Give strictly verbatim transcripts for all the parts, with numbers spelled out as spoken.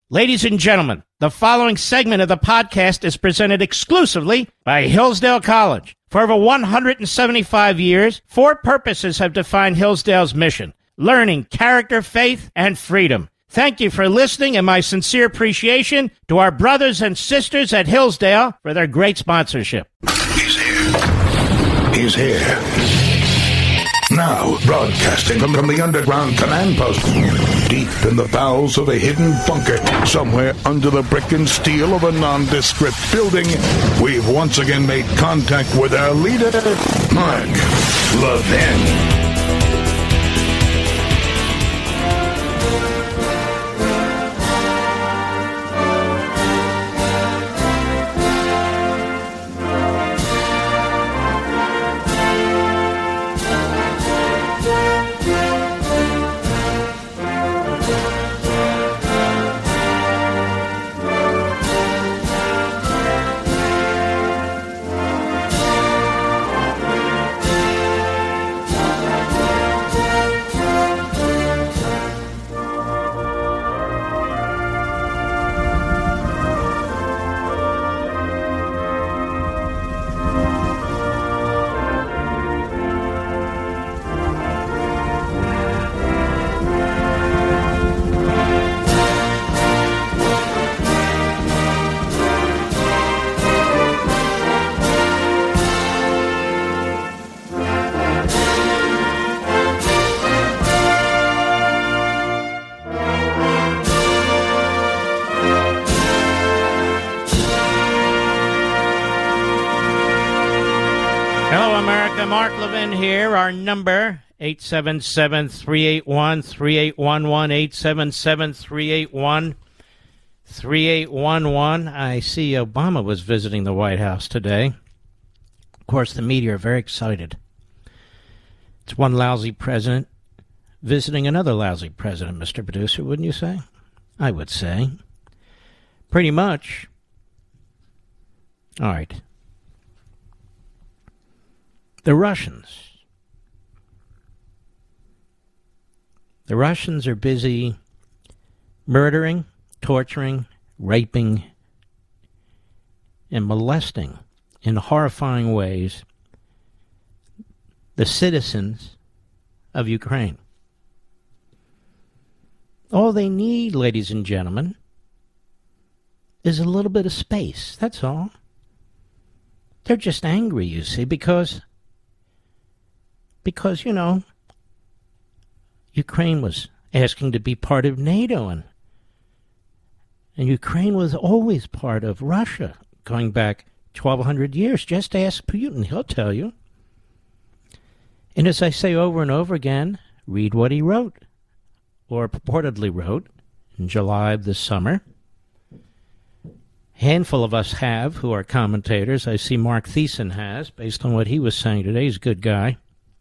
Ladies and gentlemen, the following segment of the podcast is presented exclusively by Hillsdale College. For over one hundred seventy-five years, four purposes have defined Hillsdale's mission: learning, character, faith, and freedom. Thank you for listening, and my sincere appreciation to our brothers and sisters at Hillsdale for their great sponsorship. He's here. He's here. Now, broadcasting from, from the underground command post, deep in the bowels of a hidden bunker, somewhere under the brick and steel of a nondescript building, we've once again made contact with our leader, Mark Levin. Mark Levin here. Our number, eight seven seven, three eight one, three eight one one, eight seven seven, three eight one, three eight one one. I see Obama was visiting the White House today. Of course, the media are very excited. It's one lousy president visiting another lousy president, Mister Producer, wouldn't you say? I would say. Pretty much. All right. The Russians. The Russians are busy murdering, torturing, raping, and molesting in horrifying ways the citizens of Ukraine. All they need, ladies and gentlemen, is a little bit of space. That's all. They're just angry, you see, because... Because, you know, Ukraine was asking to be part of NATO, and, and Ukraine was always part of Russia, going back twelve hundred years. Just ask Putin, he'll tell you. And as I say over and over again, read what he wrote, or purportedly wrote, in July of this summer. A handful of us have, who are commentators. I see Mark Thiessen has, based on what he was saying today. He's a good guy.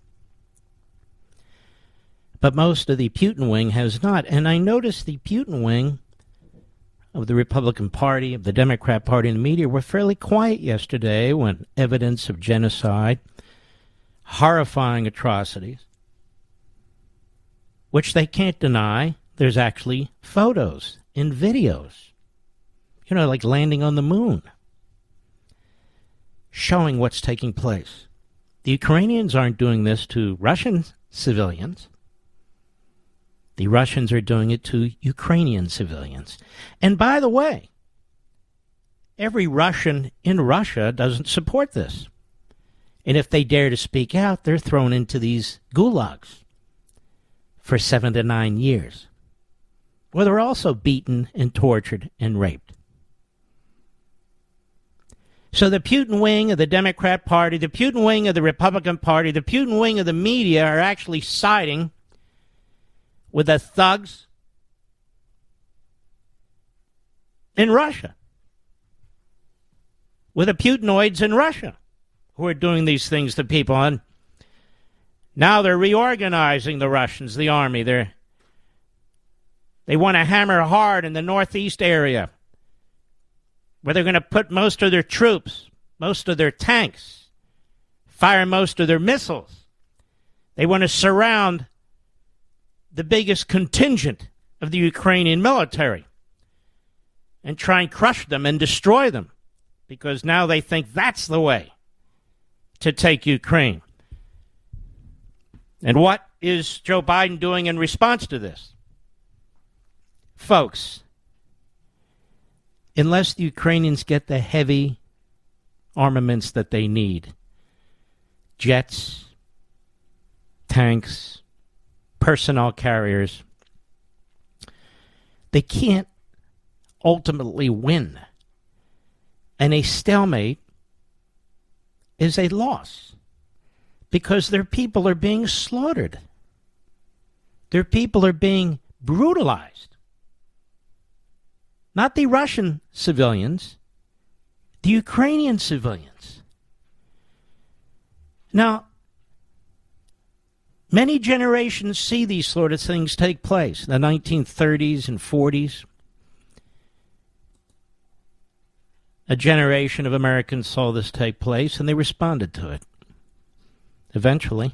But most of the Putin wing has not. And I noticed the Putin wing of the Republican Party, of the Democrat Party, and the media were fairly quiet yesterday when evidence of genocide, horrifying atrocities, which they can't deny. There's actually photos and videos, you know, like landing on the moon, showing what's taking place. The Ukrainians aren't doing this to Russian civilians. The Russians are doing it to Ukrainian civilians. And by the way, every Russian in Russia doesn't support this. And if they dare to speak out, they're thrown into these gulags for seven to nine years, where they're also beaten and tortured and raped. So the Putin wing of the Democrat Party, the Putin wing of the Republican Party, the Putin wing of the media are actually siding with the thugs in Russia, with the Putinoids in Russia who are doing these things to people. And now they're reorganizing the Russians, the army. They're, they want to hammer hard in the northeast area, where they're going to put most of their troops, most of their tanks, fire most of their missiles. They want to surround the biggest contingent of the Ukrainian military. and try and crush them and destroy them, because now they think that's the way to take Ukraine. And what is Joe Biden doing in response to this? Folks, unless the Ukrainians get the heavy armaments that they need, jets, tanks, personnel carriers, they can't ultimately win. And a stalemate is a loss because their people are being slaughtered. Their people are being brutalized. Not the Russian civilians, the Ukrainian civilians. Now, many generations see these sort of things take place, the nineteen thirties and forties. A generation of Americans saw this take place, and they responded to it. Eventually.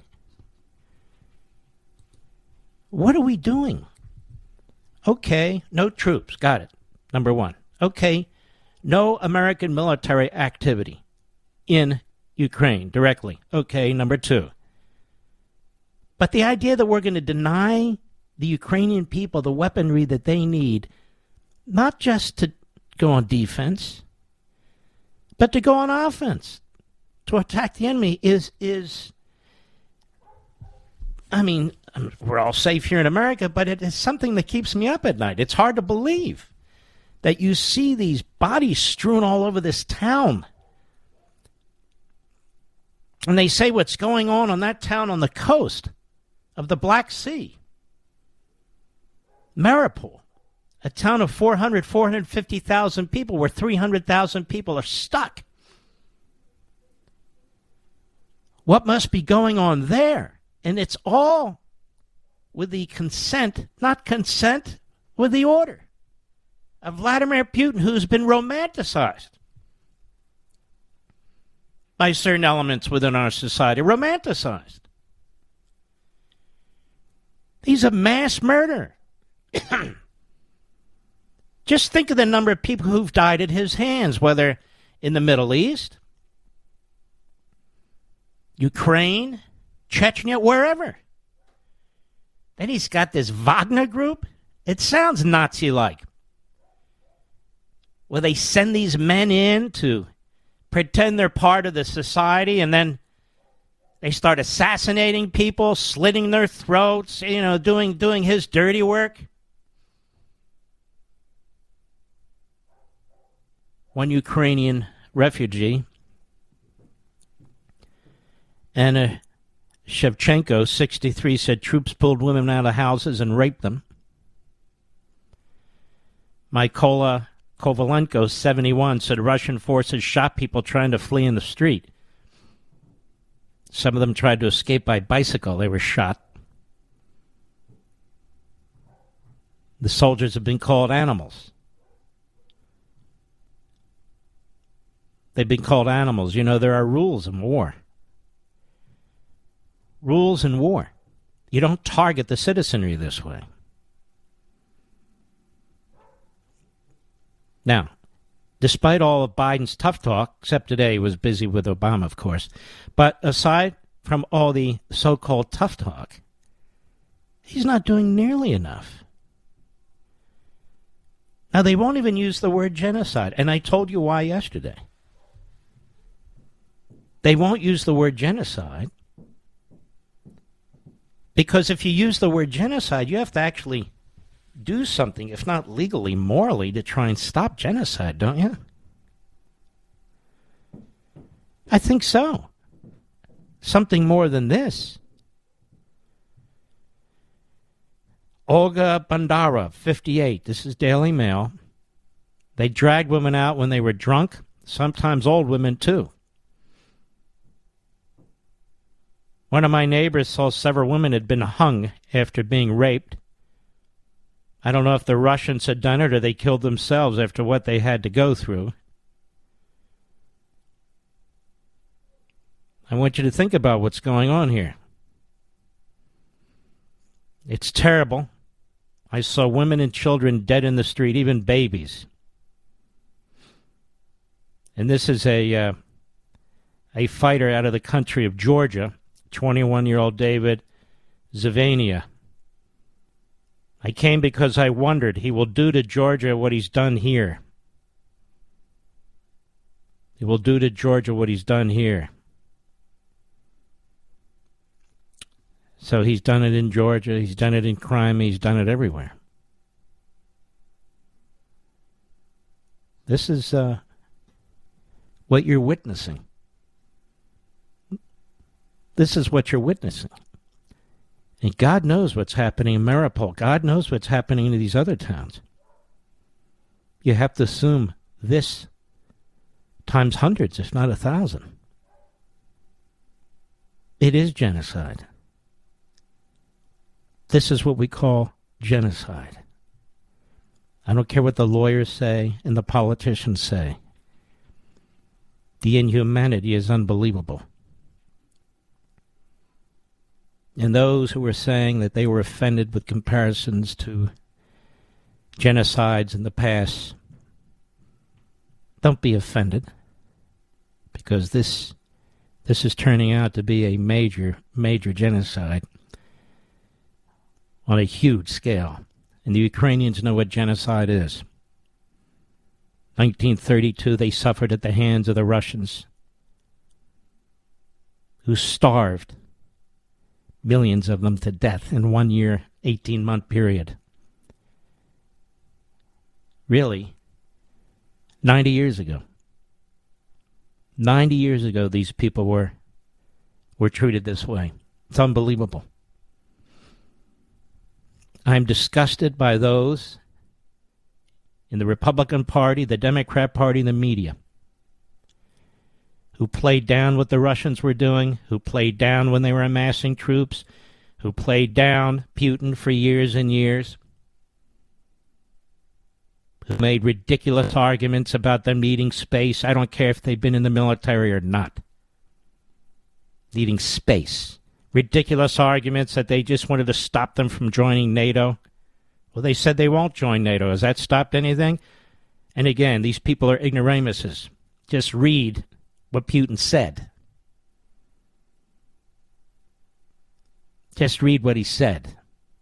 What are we doing? Okay, no troops. Got it. Number one. Okay, no American military activity in Ukraine directly. Okay, number two. But the idea that we're going to deny the Ukrainian people the weaponry that they need, not just to go on defense, but to go on offense, to attack the enemy, is, is I mean, we're all safe here in America, but it is something that keeps me up at night. It's hard to believe that you see these bodies strewn all over this town. And they say what's going on on that town on the coast of the Black Sea. Mariupol, a town of four hundred, four hundred fifty thousand people, where three hundred thousand people are stuck. What must be going on there? And it's all with the consent, not consent, with the order of Vladimir Putin, who's been romanticized by certain elements within our society. Romanticized. He's a mass murderer. Just think of the number of people who've died at his hands, whether in the Middle East, Ukraine, Chechnya, wherever. Then he's got this Wagner group. It sounds Nazi-like, where they send these men in to pretend they're part of the society, and then they start assassinating people, slitting their throats, you know, doing doing his dirty work. One Ukrainian refugee, Anna Shevchenko, sixty-three, said troops pulled women out of houses and raped them. Mykola Kovalenko, seventy-one, said Russian forces shot people trying to flee in the street. Some of them tried to escape by bicycle. They were shot. The soldiers have been called animals. They've been called animals. You know, there are rules in war. Rules in war. You don't target the citizenry this way. Now, despite all of Biden's tough talk, except today he was busy with Obama, of course, but aside from all the so-called tough talk, he's not doing nearly enough. Now, they won't even use the word genocide, and I told you why yesterday. They won't use the word genocide because if you use the word genocide, you have to actually do something, if not legally, morally, to try and stop genocide, don't you? I think so. Something more than this. Olga Bandara, fifty-eight. This is Daily Mail. They dragged women out when they were drunk, sometimes old women too. One of my neighbors saw several women had been hung after being raped. I don't know if the Russians had done it or they killed themselves after what they had to go through. I want you to think about what's going on here. It's terrible. I saw women and children dead in the street, even babies. And this is a uh, a fighter out of the country of Georgia, twenty-one-year-old David Zavania. I came because I wondered, he will do to Georgia what he's done here. He will do to Georgia what he's done here. So he's done it in Georgia, he's done it in crime, he's done it everywhere. This is uh, what you're witnessing. This is what you're witnessing. And God knows what's happening in Mariupol. God knows what's happening in these other towns. You have to assume this times hundreds, if not a thousand. It is genocide. This is what we call genocide. I don't care what the lawyers say and the politicians say. The inhumanity is unbelievable. And those who were saying that they were offended with comparisons to genocides in the past, don't be offended, because this this is turning out to be a major, major genocide on a huge scale. And the Ukrainians know what genocide is. nineteen thirty-two, they suffered at the hands of the Russians, who starved millions of them to death in one year, eighteen-month period. Really, ninety years ago. ninety years ago, these people were were treated this way. It's unbelievable. I'm disgusted by those in the Republican Party, the Democrat Party, and the media who played down what the Russians were doing, who played down when they were amassing troops, who played down Putin for years and years, who made ridiculous arguments about them needing space. I don't care if they've been in the military or not. Needing space. Ridiculous arguments that they just wanted to stop them from joining NATO. Well, they said they won't join NATO. Has that stopped anything? And again, these people are ignoramuses. Just read what Putin said. Just read what he said.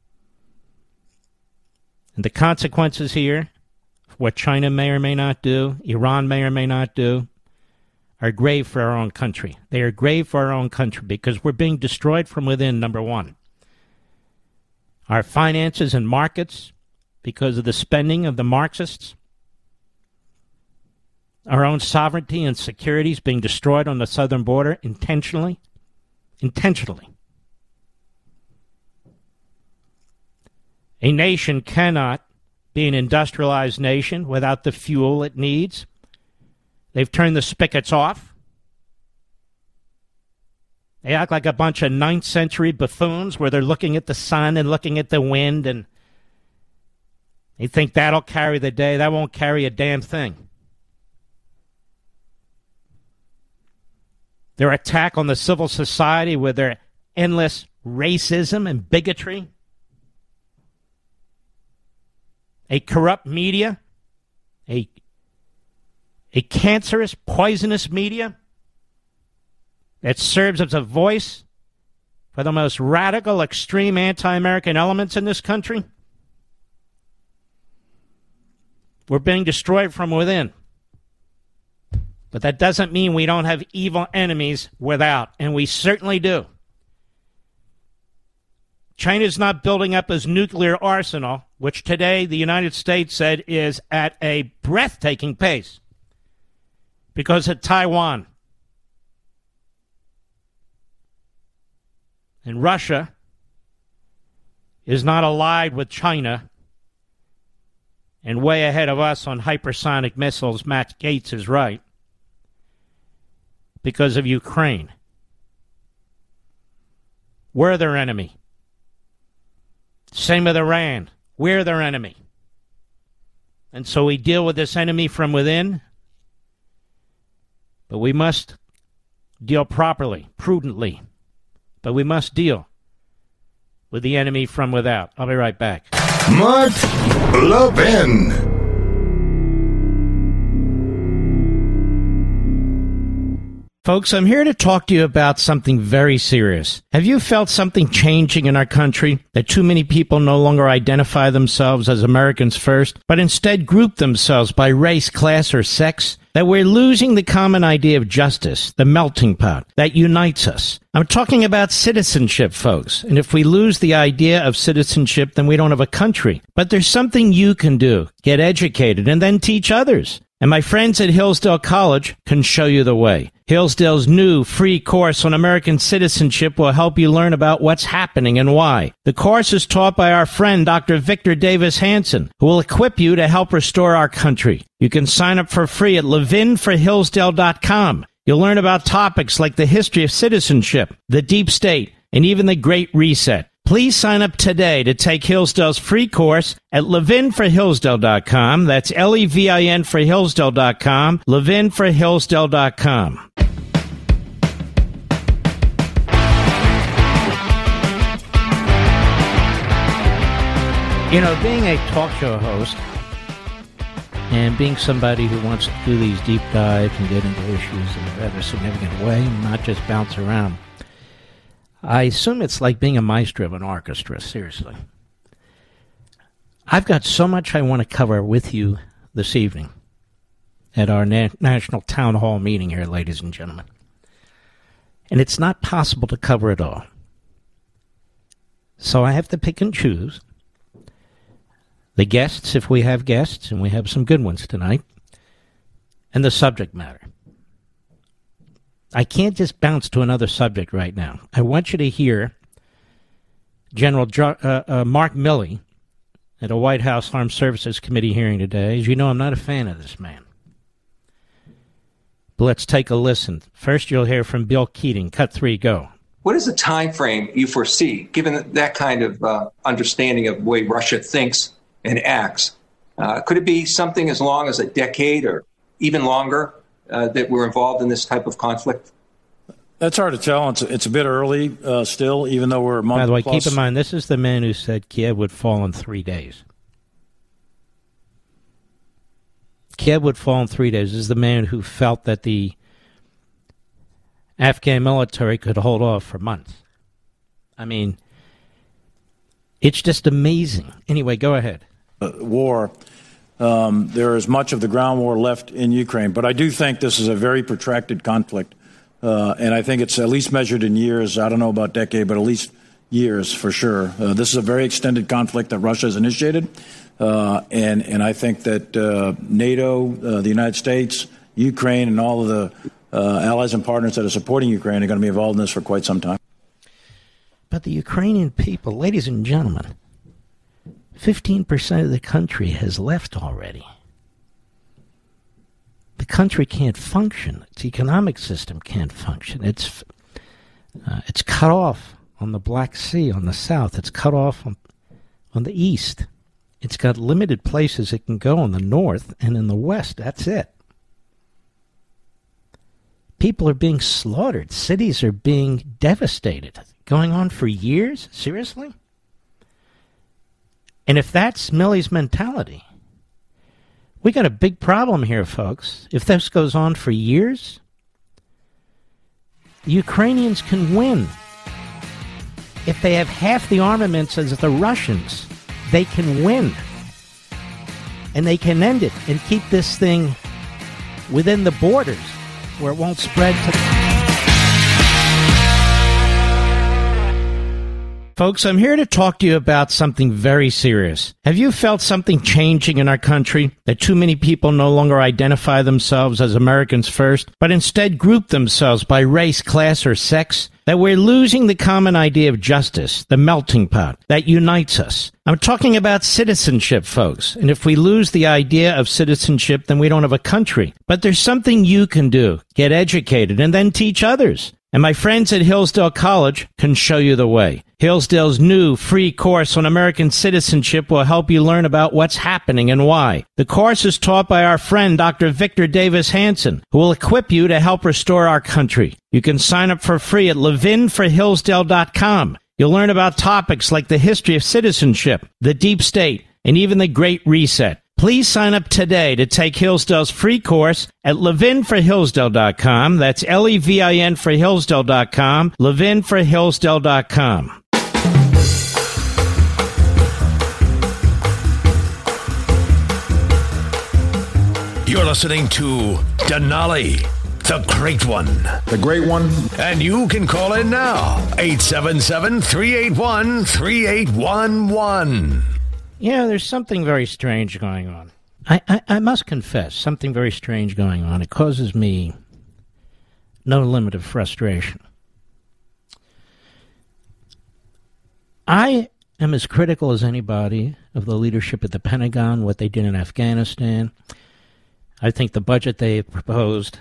And the consequences here, what China may or may not do, Iran may or may not do, are grave for our own country. They are grave for our own country because we're being destroyed from within, number one. Our finances and markets, because of the spending of the Marxists. Our own sovereignty and security is being destroyed on the southern border intentionally. Intentionally. A nation cannot be an industrialized nation without the fuel it needs. They've turned the spigots off. They act like a bunch of ninth century buffoons where they're looking at the sun and looking at the wind, and they think that'll carry the day. That won't carry a damn thing. Their attack on the civil society with their endless racism and bigotry. A corrupt media. A A cancerous, poisonous media that serves as a voice for the most radical, extreme anti-American elements in this country. We're being destroyed from within. But that doesn't mean we don't have evil enemies without, and we certainly do. China's not building up its nuclear arsenal, which today the United States said is at a breathtaking pace. Because of Taiwan. And Russia is not allied with China and way ahead of us on hypersonic missiles. Matt Gaetz is right. Because of Ukraine. We're their enemy. Same with Iran. We're their enemy. And so we deal with this enemy from within. But we must deal properly, prudently. But we must deal with the enemy from without. I'll be right back. Mark Levin. Folks, I'm here to talk to you about something very serious. Have you felt something changing in our country? That too many people no longer identify themselves as Americans first, but instead group themselves by race, class, or sex? That we're losing the common idea of justice, the melting pot that unites us. I'm talking about citizenship, folks. And if we lose the idea of citizenship, then we don't have a country. But there's something you can do. Get educated and then teach others. And my friends at Hillsdale College can show you the way. Hillsdale's new free course on American citizenship will help you learn about what's happening and why. The course is taught by our friend Doctor Victor Davis Hanson, who will equip you to help restore our country. You can sign up for free at levin for hillsdale dot com. You'll learn about topics like the history of citizenship, the deep state, and even the Great Reset. Please sign up today to take Hillsdale's free course at levin for hillsdale dot com. That's L E V I N for hillsdale dot com, levin for hillsdale dot com. You know, being a talk show host and being somebody who wants to do these deep dives and get into issues in a rather significant way and not just bounce around, I assume it's like being a maestro of an orchestra, seriously. I've got so much I want to cover with you this evening at our na- National Town Hall meeting here, ladies and gentlemen. And it's not possible to cover it all. So I have to pick and choose the guests, if we have guests, and we have some good ones tonight, and the subject matter. I can't just bounce to another subject right now. I want you to hear General jo- uh, uh, Mark Milley at a White House Armed Services Committee hearing today. As you know, I'm not a fan of this man. But let's take a listen. First, you'll hear from Bill Keating. Cut three, go. What is the time frame you foresee, given that kind of uh, understanding of the way Russia thinks and acts? Uh, could it be something as long as a decade or even longer uh, that we're involved in this type of conflict? That's hard to tell. It's, it's a bit early uh, still, even though we're a month By the way, plus. keep in mind, this is the man who said Kiev would fall in three days. Kiev would fall in three days. This is the man who felt that the Afghan military could hold off for months. I mean, it's just amazing. Anyway, go ahead. Uh, war. Um, there is much of the ground war left in Ukraine, but I do think this is a very protracted conflict, uh, and I think it's at least measured in years. I don't know about decade, but at least years for sure. Uh, this is a very extended conflict that Russia has initiated, uh, and and I think that uh, NATO, uh, the United States, Ukraine, and all of the uh, allies and partners that are supporting Ukraine are going to be involved in this for quite some time. But the Ukrainian people, ladies and gentlemen, fifteen percent of the country has left already. The country can't function. Its economic system can't function. It's uh, it's cut off on the Black Sea, on the south. It's cut off on, on the east. It's got limited places it can go on the north and in the west. That's it. People are being slaughtered. Cities are being devastated. Going on for years? Seriously? And if that's Milley's mentality, we got a big problem here, folks. If this goes on for years, the Ukrainians can win. If they have half the armaments as the Russians, they can win. And they can end it and keep this thing within the borders where it won't spread to... Folks, I'm here to talk to you about something very serious. Have you felt something changing in our country? That too many people no longer identify themselves as Americans first, but instead group themselves by race, class, or sex? That we're losing the common idea of justice, the melting pot that unites us. I'm talking about citizenship, folks. And if we lose the idea of citizenship, then we don't have a country. But there's something you can do. Get educated and then teach others. And my friends at Hillsdale College can show you the way. Hillsdale's new free course on American citizenship will help you learn about what's happening and why. The course is taught by our friend Doctor Victor Davis Hanson, who will equip you to help restore our country. You can sign up for free at levin for hillsdale dot com. You'll learn about topics like the history of citizenship, the deep state, and even the Great Reset. Please sign up today to take Hillsdale's free course at levin for hillsdale dot com. That's L E V I N for hillsdale dot com, levin for hillsdale dot com. You're listening to Denali, the Great One. The Great One. And you can call in now, eight seven seven, three eight one, three eight one one. Yeah, there's something very strange going on. I, I, I must confess, something very strange going on. It causes me no limit of frustration. I am as critical as anybody of the leadership at the Pentagon, what they did in Afghanistan. I think the budget they proposed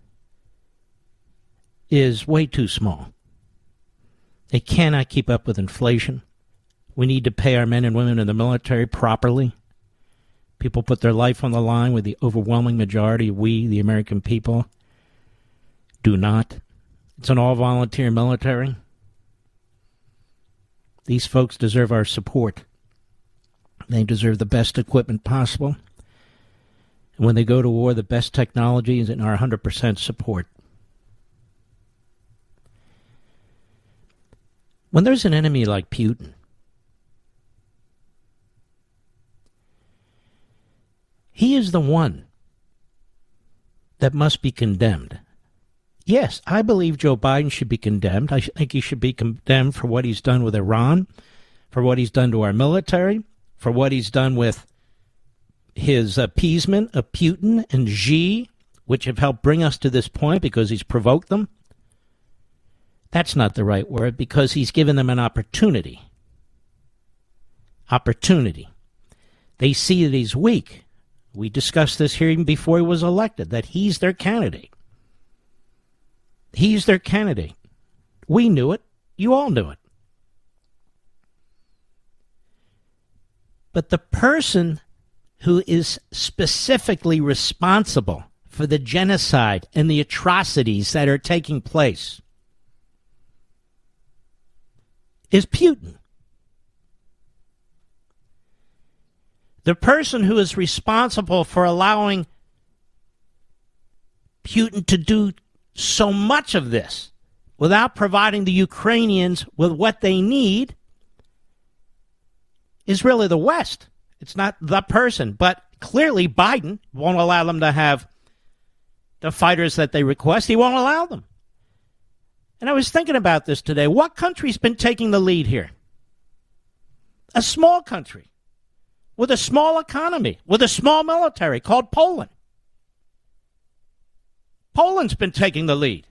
is way too small. They cannot keep up with inflation. We need to pay our men and women in the military properly. People put their life on the line with the overwhelming majority. We, the American people, do not. It's an all-volunteer military. These folks deserve our support. They deserve the best equipment possible. And when they go to war, the best technology is in our one hundred percent support. When there's an enemy like Putin, he is the one that must be condemned. Yes, I believe Joe Biden should be condemned. I think he should be condemned for what he's done with Iran, for what he's done to our military, for what he's done with his appeasement of Putin and Xi, which have helped bring us to this point because he's provoked them. That's not the right word, because he's given them an opportunity. Opportunity. They see that he's weak. We discussed this here even before he was elected, that he's their candidate. He's their candidate. We knew it. You all knew it. But the person who is specifically responsible for the genocide and the atrocities that are taking place is Putin. The person who is responsible for allowing Putin to do so much of this without providing the Ukrainians with what they need is really the West. It's not the person, but clearly Biden won't allow them to have the fighters that they request. He won't allow them. And I was thinking about this today. What country's been taking the lead here? A small country with a small economy, with a small military called Poland. Poland's been taking the lead.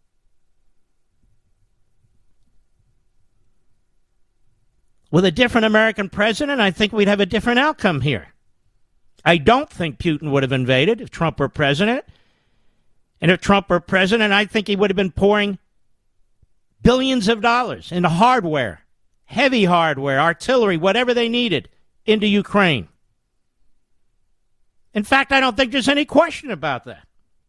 With a different American president, I think we'd have a different outcome here. I don't think Putin would have invaded if Trump were president. And if Trump were president, I think he would have been pouring billions of dollars into hardware, heavy hardware, artillery, whatever they needed, into Ukraine. In fact, I don't think there's any question about that.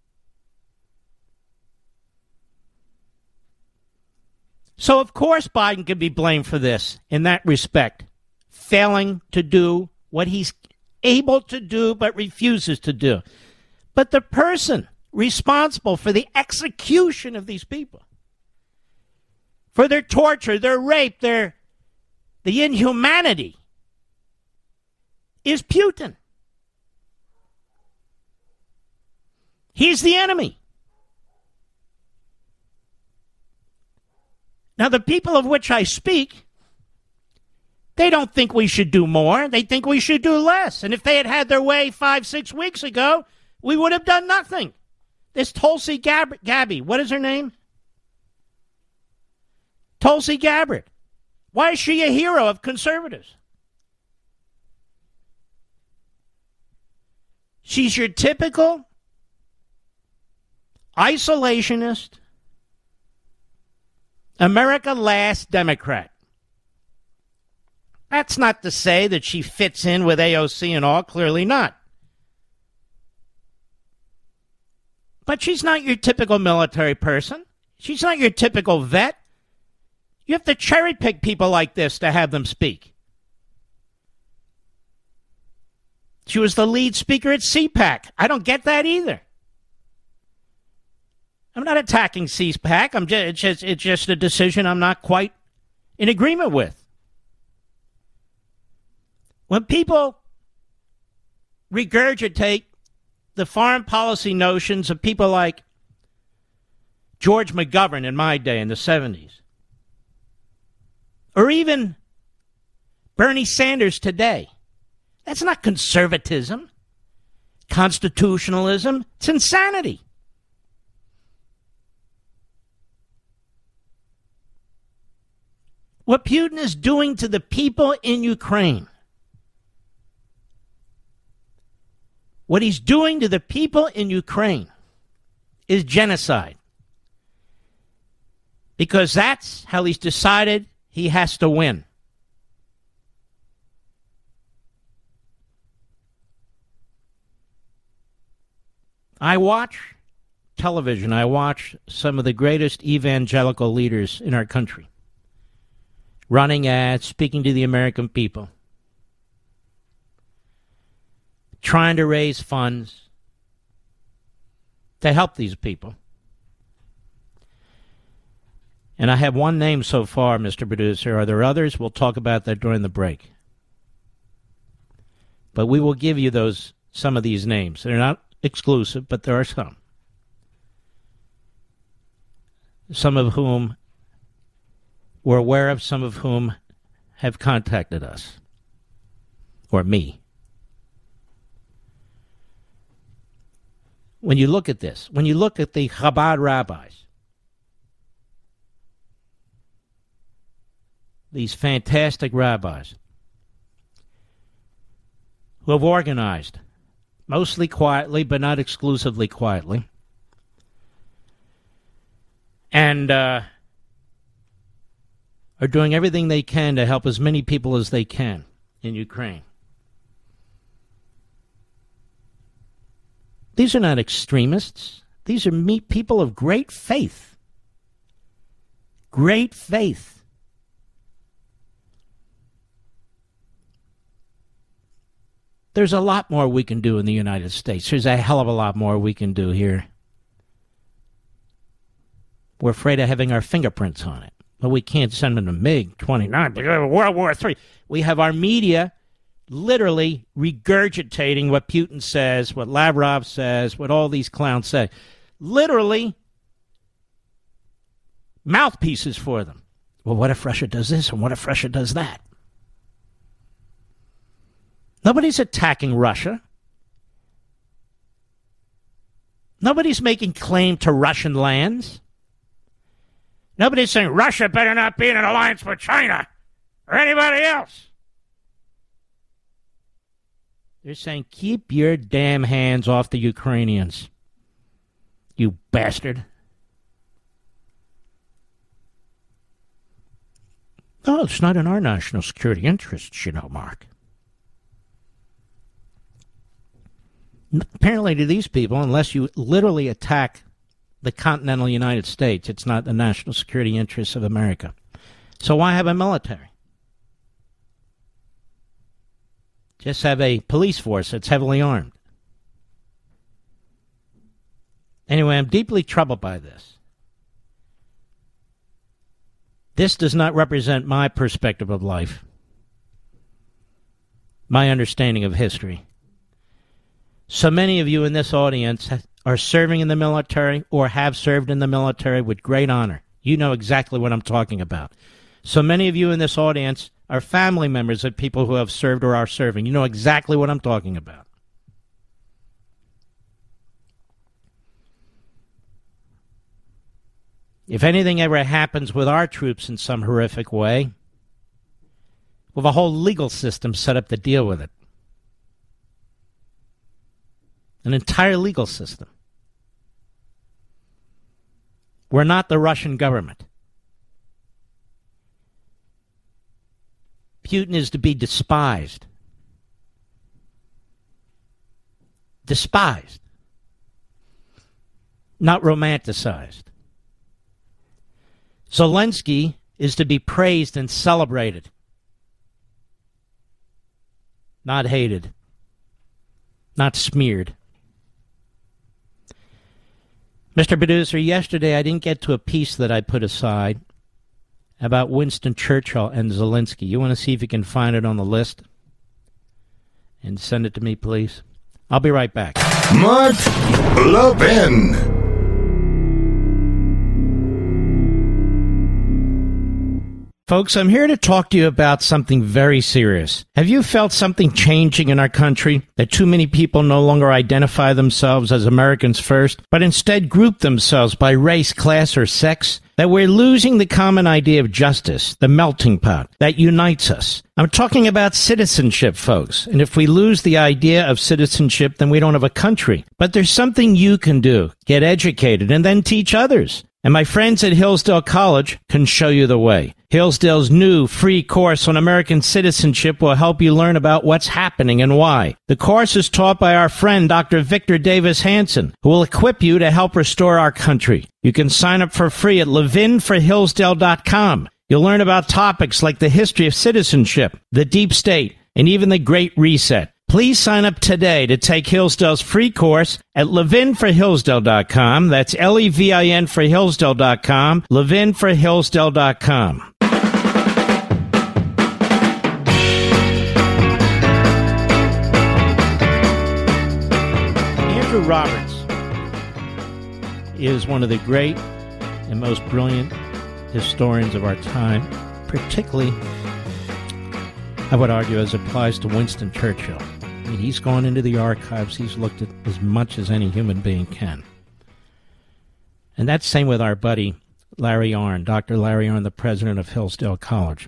So, of course, Biden could be blamed for this in that respect, failing to do what he's able to do but refuses to do. But the person responsible for the execution of these people, for their torture, their rape, their the inhumanity, is Putin. He's the enemy. Now, the people of which I speak, they don't think we should do more. They think we should do less. And if they had had their way five, six weeks ago, we would have done nothing. This Tulsi Gab- Gabbard, what is her name? Tulsi Gabbard. Why is she a hero of conservatives? She's your typical isolationist, America Last Democrat. That's not to say that she fits in with A O C and all, clearly not. But she's not your typical military person. She's not your typical vet. You have to cherry pick people like this to have them speak. She was the lead speaker at CPAC. I don't get that either. I'm not attacking CPAC. I'm just, it's, just, it's just a decision I'm not quite in agreement with. When people regurgitate the foreign policy notions of people like George McGovern in my day in the seventies, or even Bernie Sanders today, that's not conservatism, constitutionalism. It's insanity. What Putin is doing to the people in Ukraine, what he's doing to the people in Ukraine is genocide. Because that's how he's decided he has to win. I watch television. I watch some of the greatest evangelical leaders in our country running ads, speaking to the American people, trying to raise funds to help these people. And I have one name so far, Mister Producer. Are there others? We'll talk about that during the break. But we will give you those some of these names. They're not exclusive, but there are some. Some of whom we're aware of, some of whom have contacted us. Or me. When you look at this, when you look at the Chabad rabbis, these fantastic rabbis who have organized, mostly quietly, but not exclusively quietly, and uh, are doing everything they can to help as many people as they can in Ukraine. These are not extremists. These are me- people of great faith. Great faith. There's a lot more we can do in the United States. There's a hell of a lot more we can do here. We're afraid of having our fingerprints on it. But we can't send them to MiG twenty-nine. World War Three. We have our media literally regurgitating what Putin says, what Lavrov says, what all these clowns say. Literally mouthpieces for them. Well, what if Russia does this and what if Russia does that? Nobody's attacking Russia. Nobody's making claim to Russian lands. Nobody's saying Russia better not be in an alliance with China or anybody else. They're saying, keep your damn hands off the Ukrainians, you bastard. No, it's not in our national security interests, you know, Mark. Apparently to these people, unless you literally attack the continental United States, it's not the national security interests of America. So why have a military? Just have a police force that's heavily armed. Anyway, I'm deeply troubled by this. This does not represent my perspective of life, my understanding of history. So many of you in this audience are serving in the military or have served in the military with great honor. You know exactly what I'm talking about. So many of you in this audience are family members of people who have served or are serving. You know exactly what I'm talking about. If anything ever happens with our troops in some horrific way, we'll have a whole legal system set up to deal with it. An entire legal system. We're not the Russian government. Putin is to be despised. Despised. Not romanticized. Zelensky is to be praised and celebrated. Not hated. not smeared. Mister Producer, yesterday I didn't get to a piece that I put aside about Winston Churchill and Zelensky. You want to see if you can find it on the list? And send it to me, please. I'll be right back. Mark Levin. Folks, I'm here to talk to you about something very serious. Have you felt something changing in our country? That too many people no longer identify themselves as Americans first, but instead group themselves by race, class, or sex? That we're losing the common idea of justice, the melting pot that unites us. I'm talking about citizenship, folks. And if we lose the idea of citizenship, then we don't have a country. But there's something you can do. Get educated and then teach others. And my friends at Hillsdale College can show you the way. Hillsdale's new free course on American citizenship will help you learn about what's happening and why. The course is taught by our friend Doctor Victor Davis Hanson, who will equip you to help restore our country. You can sign up for free at levin for hillsdale dot com. You'll learn about topics like the history of citizenship, the deep state, and even the Great Reset. Please sign up today to take Hillsdale's free course at levin for hillsdale dot com. That's L E V I N for hillsdale dot com, levin for hillsdale dot com. Andrew Roberts is one of the great and most brilliant historians of our time, particularly, I would argue, as it applies to Winston Churchill. I mean, he's gone into the archives. He's looked at as much as any human being can. And that's the same with our buddy Larry Arnn, Doctor Larry Arnn, the president of Hillsdale College.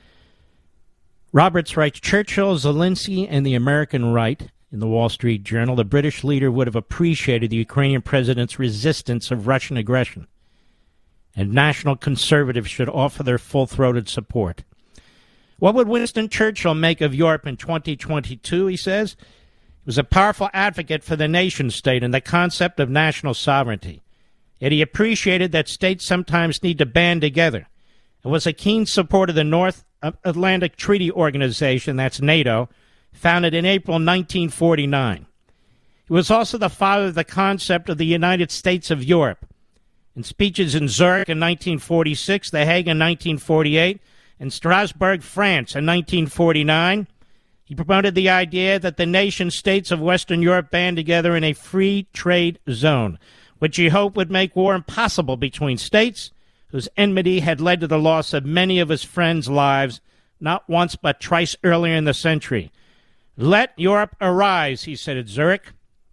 Roberts writes, Churchill, Zelensky, and the American right, in the Wall Street Journal, the British leader would have appreciated the Ukrainian president's resistance of Russian aggression, and national conservatives should offer their full-throated support. What would Winston Churchill make of Europe in twenty twenty-two, he says? He was a powerful advocate for the nation-state and the concept of national sovereignty. Yet he appreciated that states sometimes need to band together, and was a keen supporter of the North Atlantic Treaty Organization, that's NATO, founded in April nineteen forty-nine. He was also the father of the concept of the United States of Europe. In speeches in Zurich in nineteen forty-six, The Hague in nineteen forty-eight, and Strasbourg, France in nineteen forty-nine, he promoted the idea that the nation-states of Western Europe band together in a free trade zone, which he hoped would make war impossible between states whose enmity had led to the loss of many of his friends' lives, not once but twice earlier in the century. Let Europe arise, he said at Zurich.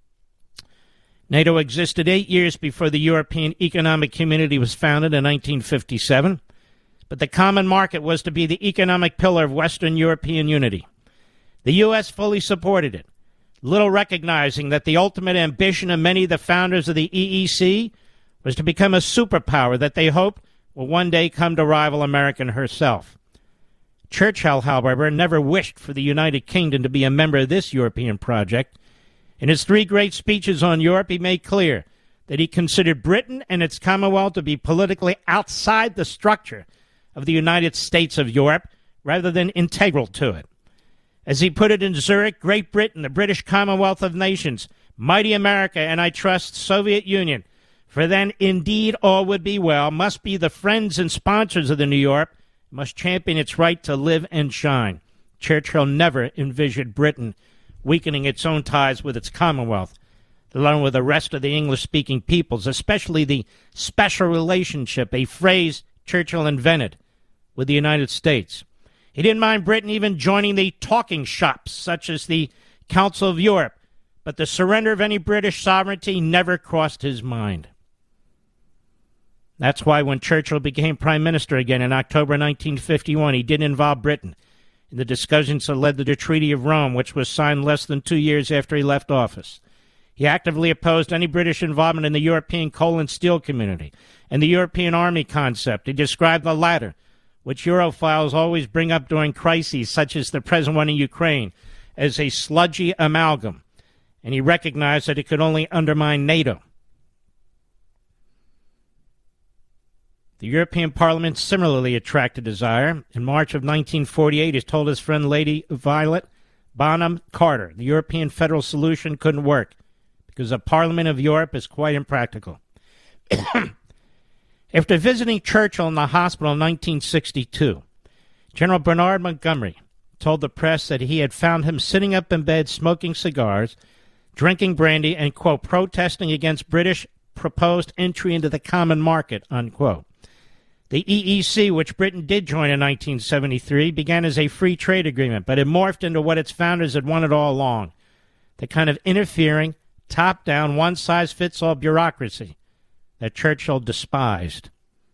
NATO existed eight years before the European Economic Community was founded in nineteen fifty-seven, but the common market was to be the economic pillar of Western European unity. The U S fully supported it, little recognizing that the ultimate ambition of many of the founders of the E E C was to become a superpower that they hoped will one day come to rival America herself. Churchill, however, never wished for the United Kingdom to be a member of this European project. In his three great speeches on Europe, he made clear that he considered Britain and its Commonwealth to be politically outside the structure of the United States of Europe, rather than integral to it. As he put it in Zurich, Great Britain, the British Commonwealth of Nations, mighty America, and I trust Soviet Union, for then indeed all would be well, must be the friends and sponsors of the New York, must champion its right to live and shine. Churchill never envisioned Britain weakening its own ties with its Commonwealth, along with the rest of the English-speaking peoples, especially the special relationship, a phrase Churchill invented, with the United States. He didn't mind Britain even joining the talking shops, such as the Council of Europe, but the surrender of any British sovereignty never crossed his mind. That's why when Churchill became prime minister again in October nineteen fifty-one, he didn't involve Britain in the discussions that led to the Treaty of Rome, which was signed less than two years after he left office. He actively opposed any British involvement in the European coal and steel community and the European army concept. He described the latter, which Europhiles always bring up during crises such as the present one in Ukraine, as a sludgy amalgam, and he recognized that it could only undermine NATO. The European Parliament similarly attracted desire. In March of nineteen forty-eight, he told his friend Lady Violet Bonham Carter. The European federal solution couldn't work because the Parliament of Europe is quite impractical. After visiting Churchill in the hospital in nineteen sixty-two, General Bernard Montgomery told the press that he had found him sitting up in bed smoking cigars, drinking brandy, and, quote, protesting against British proposed entry into the common market, unquote. The E E C, which Britain did join in nineteen seventy-three, began as a free trade agreement, but it morphed into what its founders had wanted all along, the kind of interfering, top-down, one-size-fits-all bureaucracy that Churchill despised.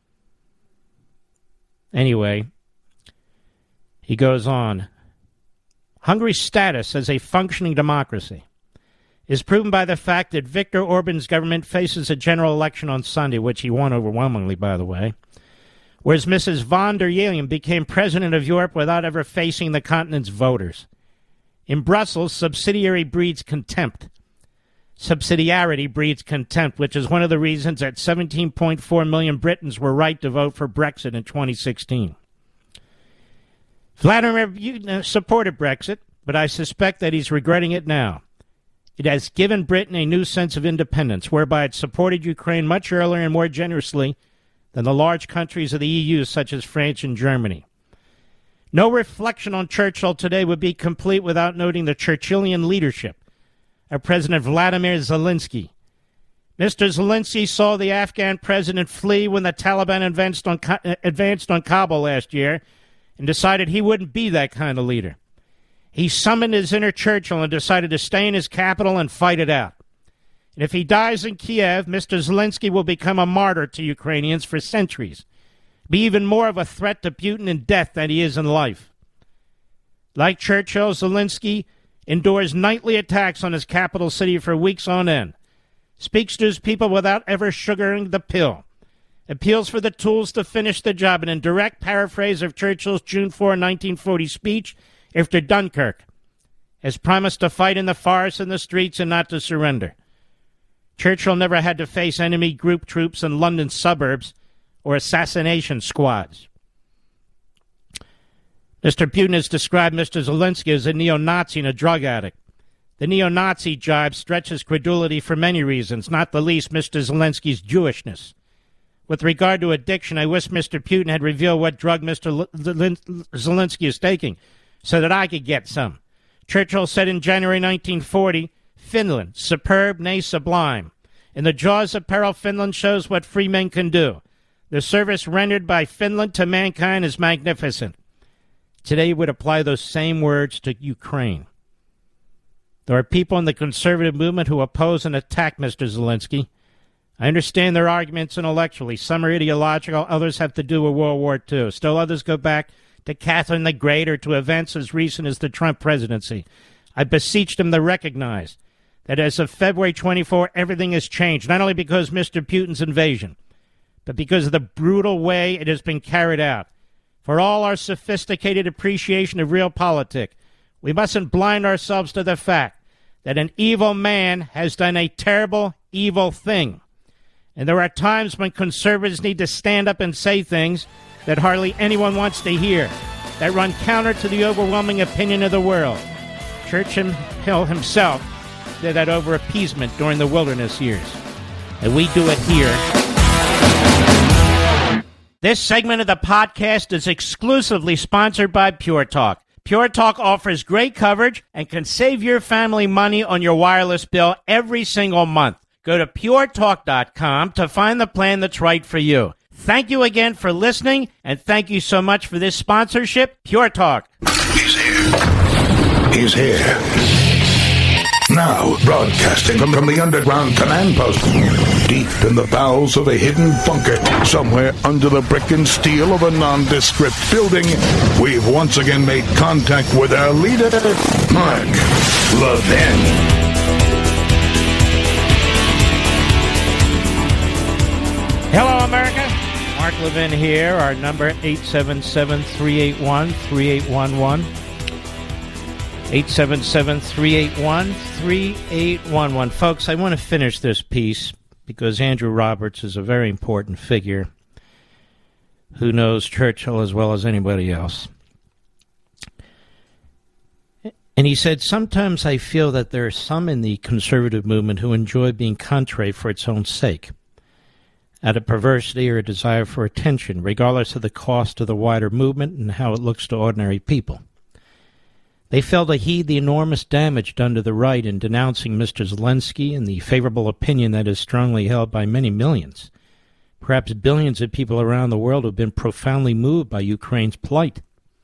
Anyway, he goes on. Hungary's status as a functioning democracy is proven by the fact that Viktor Orban's government faces a general election on Sunday, which he won overwhelmingly, by the way, whereas Missus von der Leyen became president of Europe without ever facing the continent's voters. In Brussels, subsidiary breeds contempt. Subsidiarity breeds contempt, which is one of the reasons that seventeen point four million Britons were right to vote for Brexit in twenty sixteen. Vladimir Putin supported Brexit, but I suspect that he's regretting it now. It has given Britain a new sense of independence, whereby it supported Ukraine much earlier and more generously than the large countries of the E U, such as France and Germany. No reflection on Churchill today would be complete without noting the Churchillian leadership of President Vladimir Zelensky. Mister Zelensky saw the Afghan president flee when the Taliban advanced on, advanced on Kabul last year and decided he wouldn't be that kind of leader. He summoned his inner Churchill and decided to stay in his capital and fight it out. And if he dies in Kiev, Mister Zelensky will become a martyr to Ukrainians for centuries, be even more of a threat to Putin in death than he is in life. Like Churchill, Zelensky endures nightly attacks on his capital city for weeks on end, speaks to his people without ever sugaring the pill, appeals for the tools to finish the job, and in direct paraphrase of Churchill's June fourth, nineteen forty speech after Dunkirk, has promised to fight in the forests and the streets and not to surrender. Churchill never had to face enemy group troops in London suburbs or assassination squads. Mister Putin has described Mister Zelensky as a neo-Nazi and a drug addict. The neo-Nazi jibe stretches credulity for many reasons, not the least Mister Zelensky's Jewishness. With regard to addiction, I wish Mister Putin had revealed what drug Mister L- Zelensky is taking, so that I could get some. Churchill said in January nineteen forty, Finland, superb, nay sublime. In the jaws of peril, Finland shows what free men can do. The service rendered by Finland to mankind is magnificent. Today would apply those same words to Ukraine. There are people in the conservative movement who oppose and attack Mister Zelensky. I understand their arguments intellectually. Some are ideological, others have to do with World War Two. Still others go back to Catherine the Great or to events as recent as the Trump presidency. I beseech them to recognize that as of February twenty-fourth, everything has changed, not only because of Mister Putin's invasion, but because of the brutal way it has been carried out. For all our sophisticated appreciation of real politics, we mustn't blind ourselves to the fact that an evil man has done a terrible, evil thing. And there are times when conservatives need to stand up and say things that hardly anyone wants to hear, that run counter to the overwhelming opinion of the world. Churchill himself did that over appeasement during the wilderness years. And we do it here. This segment of the podcast is exclusively sponsored by Pure Talk. Pure Talk offers great coverage and can save your family money on your wireless bill every single month. Go to pure talk dot com to find the plan that's right for you. Thank you again for listening, and thank you so much for this sponsorship, Pure Talk. He's here. He's here. Now, broadcasting from, from the underground command post, deep in the bowels of a hidden bunker, somewhere under the brick and steel of a nondescript building, we've once again made contact with our leader, Mark Levin. Hello, America. Mark Levin here. Our number, eight seven seven, three eight one, three eight one one. eight seven seven, three eight one, three eight one one. Folks, I want to finish this piece because Andrew Roberts is a very important figure who knows Churchill as well as anybody else. And he said, sometimes I feel that there are some in the conservative movement who enjoy being contrary for its own sake, out of perversity or a desire for attention, regardless of the cost of the wider movement and how it looks to ordinary people. They fail to heed the enormous damage done to the right in denouncing Mister Zelensky and the favorable opinion that is strongly held by many millions, perhaps billions of people around the world who have been profoundly moved by Ukraine's plight.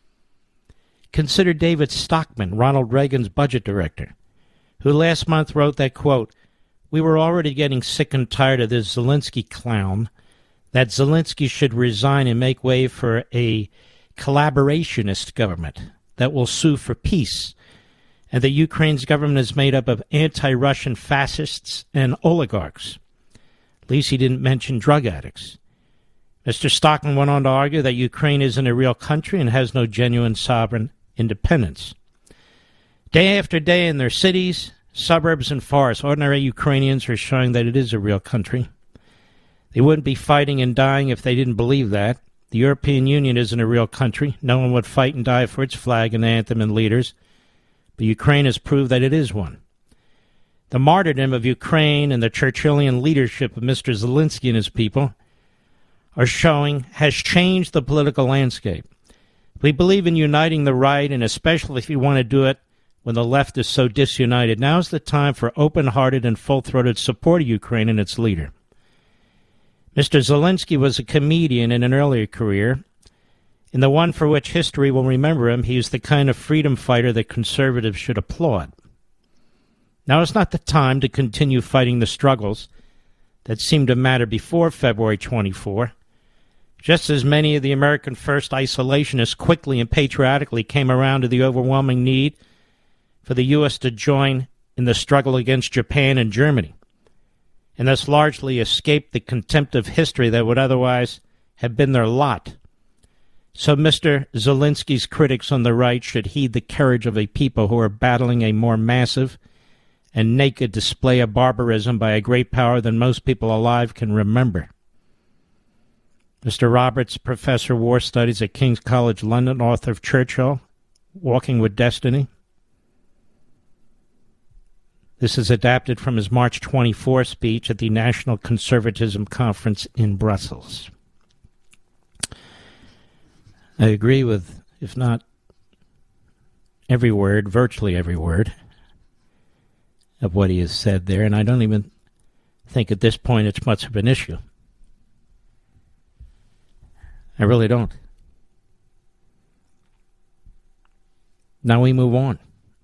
Consider David Stockman, Ronald Reagan's budget director, who last month wrote that, quote, "We were already getting sick and tired of this Zelensky clown, that Zelensky should resign and make way for a collaborationist government that will sue for peace, and that Ukraine's government is made up of anti-Russian fascists and oligarchs." At least he didn't mention drug addicts. Mister Stockman went on to argue that Ukraine isn't a real country and has no genuine sovereign independence. Day after day in their cities, suburbs, and forests, ordinary Ukrainians are showing that it is a real country. They wouldn't be fighting and dying if they didn't believe that. The European Union isn't a real country. No one would fight and die for its flag and anthem and leaders. But Ukraine has proved that it is one. The martyrdom of Ukraine and the Churchillian leadership of Mister Zelensky and his people are showing has changed the political landscape. We believe in uniting the right, and especially if you want to do it when the left is so disunited. Now's the time for open-hearted and full-throated support of Ukraine and its leader. Mister Zelensky was a comedian in an earlier career. In the one for which history will remember him, he was the kind of freedom fighter that conservatives should applaud. Now is not the time to continue fighting the struggles that seemed to matter before February twenty-fourth. Just as many of the American First isolationists quickly and patriotically came around to the overwhelming need for the U S to join in the struggle against Japan and Germany, and thus largely escaped the contempt of history that would otherwise have been their lot. So Mister Zelensky's critics on the right should heed the courage of a people who are battling a more massive and naked display of barbarism by a great power than most people alive can remember. Mister Roberts, professor of war studies at King's College London, author of Churchill, Walking with Destiny. This is adapted from his March twenty-fourth speech at the National Conservatism Conference in Brussels. I agree with, if not every word, virtually every word of what he has said there, and I don't even think at this point it's much of an issue. I really don't. Now we move on,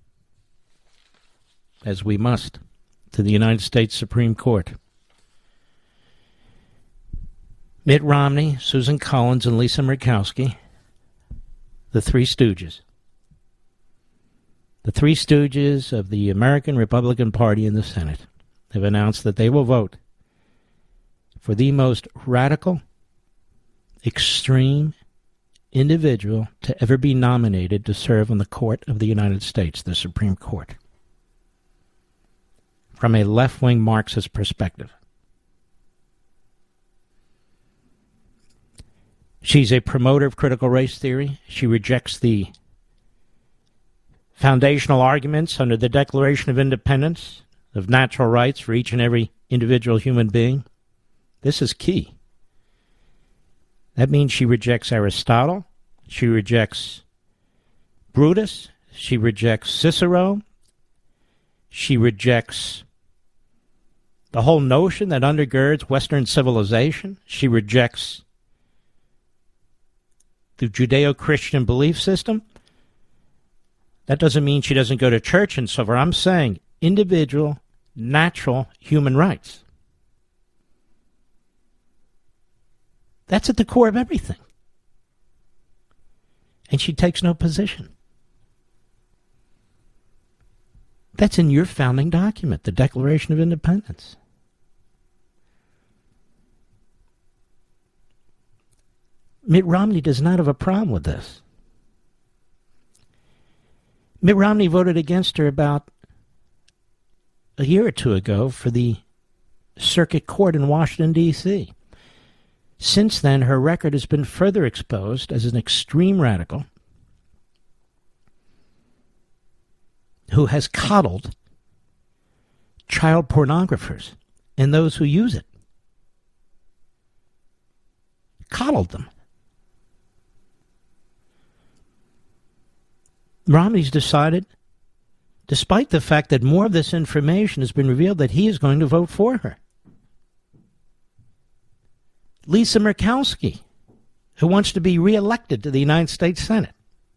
as we must, to the United States Supreme Court. Mitt Romney, Susan Collins, and Lisa Murkowski, the Three Stooges. The Three Stooges of the American Republican Party in the Senate have announced that they will vote for the most radical, extreme individual to ever be nominated to serve on the Court of the United States, the Supreme Court, from a left-wing Marxist perspective. She's a promoter of critical race theory. She rejects the foundational arguments under the Declaration of Independence of natural rights for each and every individual human being. This is key. That means she rejects Aristotle, she rejects Brutus, she rejects Cicero, she rejects the whole notion that undergirds Western civilization, she rejects the Judeo-Christian belief system. That doesn't mean she doesn't go to church and so forth. I'm saying individual, natural human rights. That's at the core of everything. And she takes no position. That's in your founding document, the Declaration of Independence. Mitt Romney does not have a problem with this. Mitt Romney voted against her about a year or two ago for the Circuit Court in Washington, D C Since then, her record has been further exposed as an extreme radical who has coddled child pornographers and those who use it. Coddled them. Romney's decided, despite the fact that more of this information has been revealed, that he is going to vote for her. Lisa Murkowski, who wants to be reelected to the United States Senate.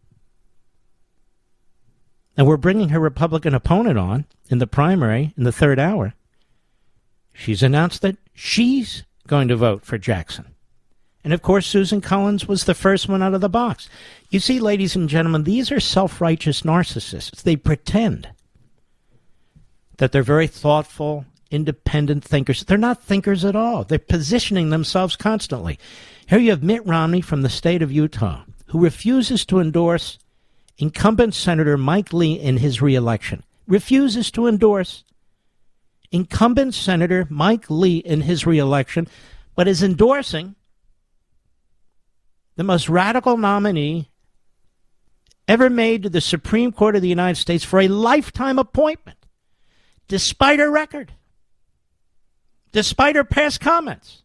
And we're bringing her Republican opponent on in the primary in the third hour. She's announced that she's going to vote for Jackson. And, of course, Susan Collins was the first one out of the box. You see, ladies and gentlemen, these are self-righteous narcissists. They pretend that they're very thoughtful, independent thinkers. They're not thinkers at all. They're positioning themselves constantly. Here you have Mitt Romney from the state of Utah, who refuses to endorse incumbent Senator Mike Lee in his reelection. Refuses to endorse incumbent Senator Mike Lee in his reelection, but is endorsing the most radical nominee ever made to the Supreme Court of the United States for a lifetime appointment, despite her record, despite her past comments.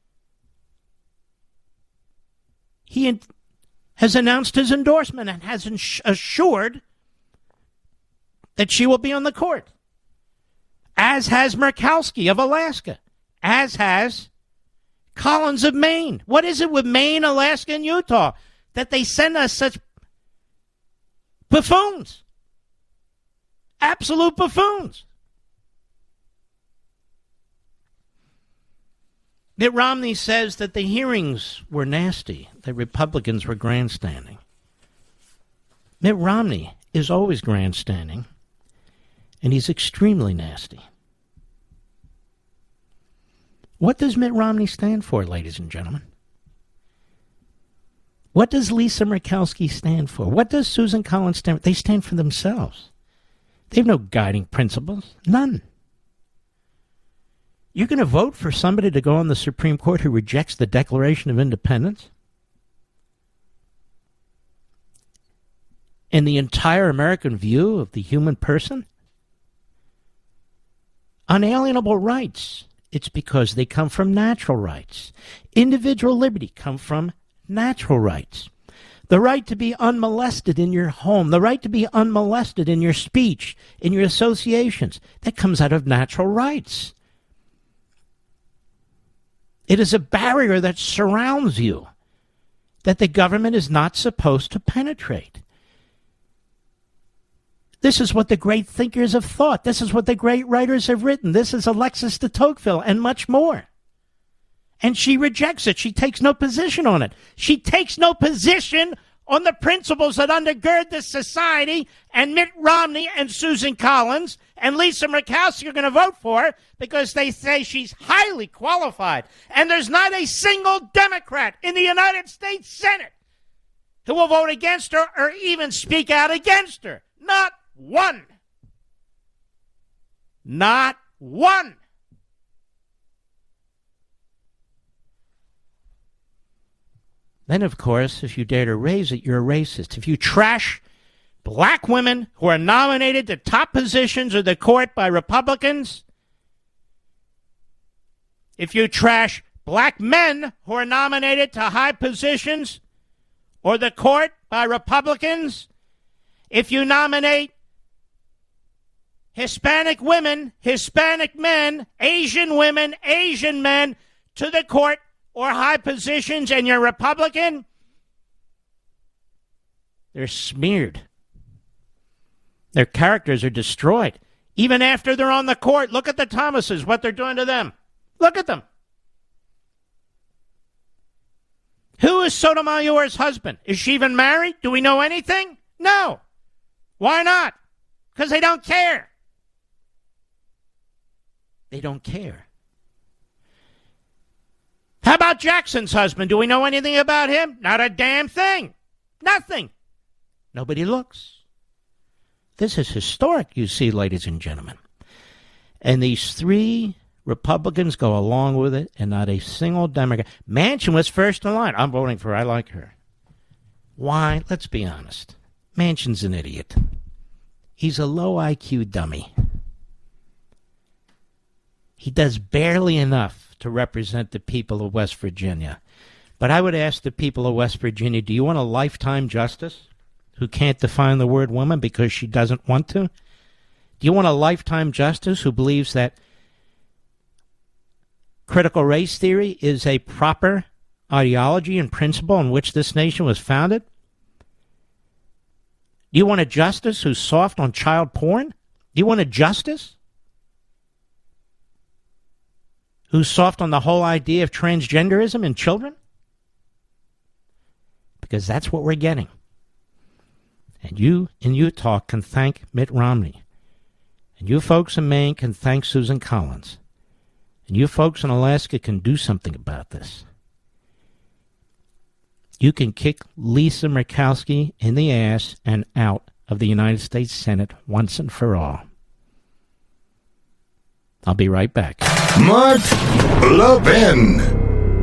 He has announced his endorsement and has assured that she will be on the court, as has Murkowski of Alaska, as has Collins of Maine. What is it with Maine, Alaska, and Utah that they send us such buffoons? Absolute buffoons. Mitt Romney says that the hearings were nasty, that Republicans were grandstanding. Mitt Romney is always grandstanding, and he's extremely nasty. What does Mitt Romney stand for, ladies and gentlemen? What does Lisa Murkowski stand for? What does Susan Collins stand for? They stand for themselves. They have no guiding principles. None. You're going to vote for somebody to go on the Supreme Court who rejects the Declaration of Independence? And the entire American view of the human person? Unalienable rights. It's because they come from natural rights. Individual liberty comes from natural rights. The right to be unmolested in your home, the right to be unmolested in your speech, in your associations, that comes out of natural rights. It is a barrier that surrounds you that the government is not supposed to penetrate. This is what the great thinkers have thought. This is what the great writers have written. This is Alexis de Tocqueville and much more. And she rejects it. She takes no position on it. She takes no position on the principles that undergird this society, and Mitt Romney and Susan Collins and Lisa Murkowski are going to vote for her because they say she's highly qualified. And there's not a single Democrat in the United States Senate who will vote against her or even speak out against her. Not one. Not one. Then, of course, if you dare to raise it, you're a racist. If you trash black women who are nominated to top positions of the court by Republicans, if you trash black men who are nominated to high positions or the court by Republicans, if you nominate Hispanic women, Hispanic men, Asian women, Asian men to the court or high positions and you're Republican, they're smeared. Their characters are destroyed. Even after they're on the court, look at the Thomases, what they're doing to them. Look at them. Who is Sotomayor's husband? Is she even married? Do we know anything? No. Why not? Because they don't care. They don't care. How about Jackson's husband? Do we know anything about him? Not a damn thing. Nothing. Nobody looks. This is historic, you see, ladies and gentlemen. And these three Republicans go along with it, and not a single Democrat. Manchin was first in line. I'm voting for her. I like her. Why? Let's be honest. Manchin's an idiot. He's a low I Q dummy. He does barely enough to represent the people of West Virginia. But I would ask the people of West Virginia, do you want a lifetime justice who can't define the word woman because she doesn't want to? Do you want a lifetime justice who believes that critical race theory is a proper ideology and principle on which this nation was founded? Do you want a justice who's soft on child porn? Do you want a justice who's soft on the whole idea of transgenderism in children? Because that's what we're getting. And you in Utah can thank Mitt Romney. And you folks in Maine can thank Susan Collins. And you folks in Alaska can do something about this. You can kick Lisa Murkowski in the ass and out of the United States Senate once and for all. I'll be right back. Mark Levin.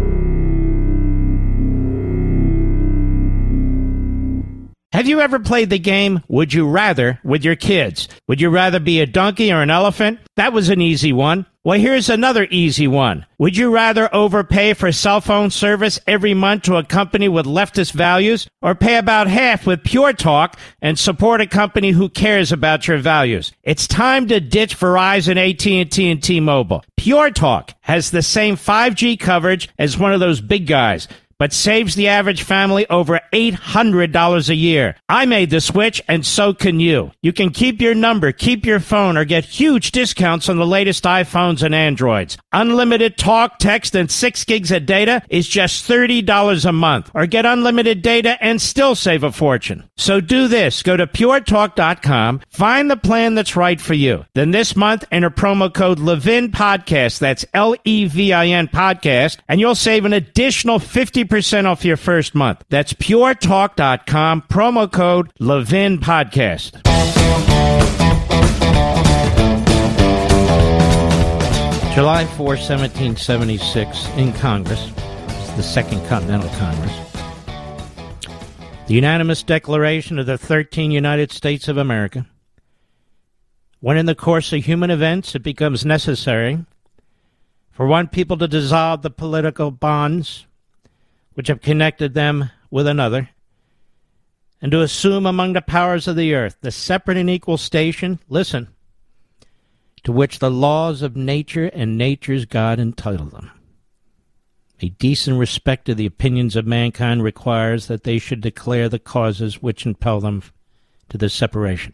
Have you ever played the game Would You Rather with your kids? Would you rather be a donkey or an elephant? That was an easy one. Well, here's another easy one. Would you rather overpay for cell phone service every month to a company with leftist values, or pay about half with Pure Talk and support a company who cares about your values? It's time to ditch Verizon, A T and T, and T-Mobile. Pure Talk has the same five G coverage as one of those big guys, but saves the average family over eight hundred dollars a year. I made the switch, and so can you. You can keep your number, keep your phone, or get huge discounts on the latest iPhones and Androids. Unlimited talk, text, and six gigs of data is just thirty dollars a month. Or get unlimited data and still save a fortune. So do this. Go to pure talk dot com, find the plan that's right for you. Then this month, enter promo code Levin Podcast, that's L E V I N Podcast, and you'll save an additional fifty percent off your first month. That's pure talk dot com, promo code Levin Podcast. July fourth, seventeen seventy-six, in Congress, it's the Second Continental Congress, the unanimous declaration of the thirteen United States of America. When in the course of human events it becomes necessary for one people to dissolve the political bonds which have connected them with another, and to assume among the powers of the earth the separate and equal station, listen, to which the laws of nature and nature's God entitle them. A decent respect to the opinions of mankind requires that they should declare the causes which impel them to this separation.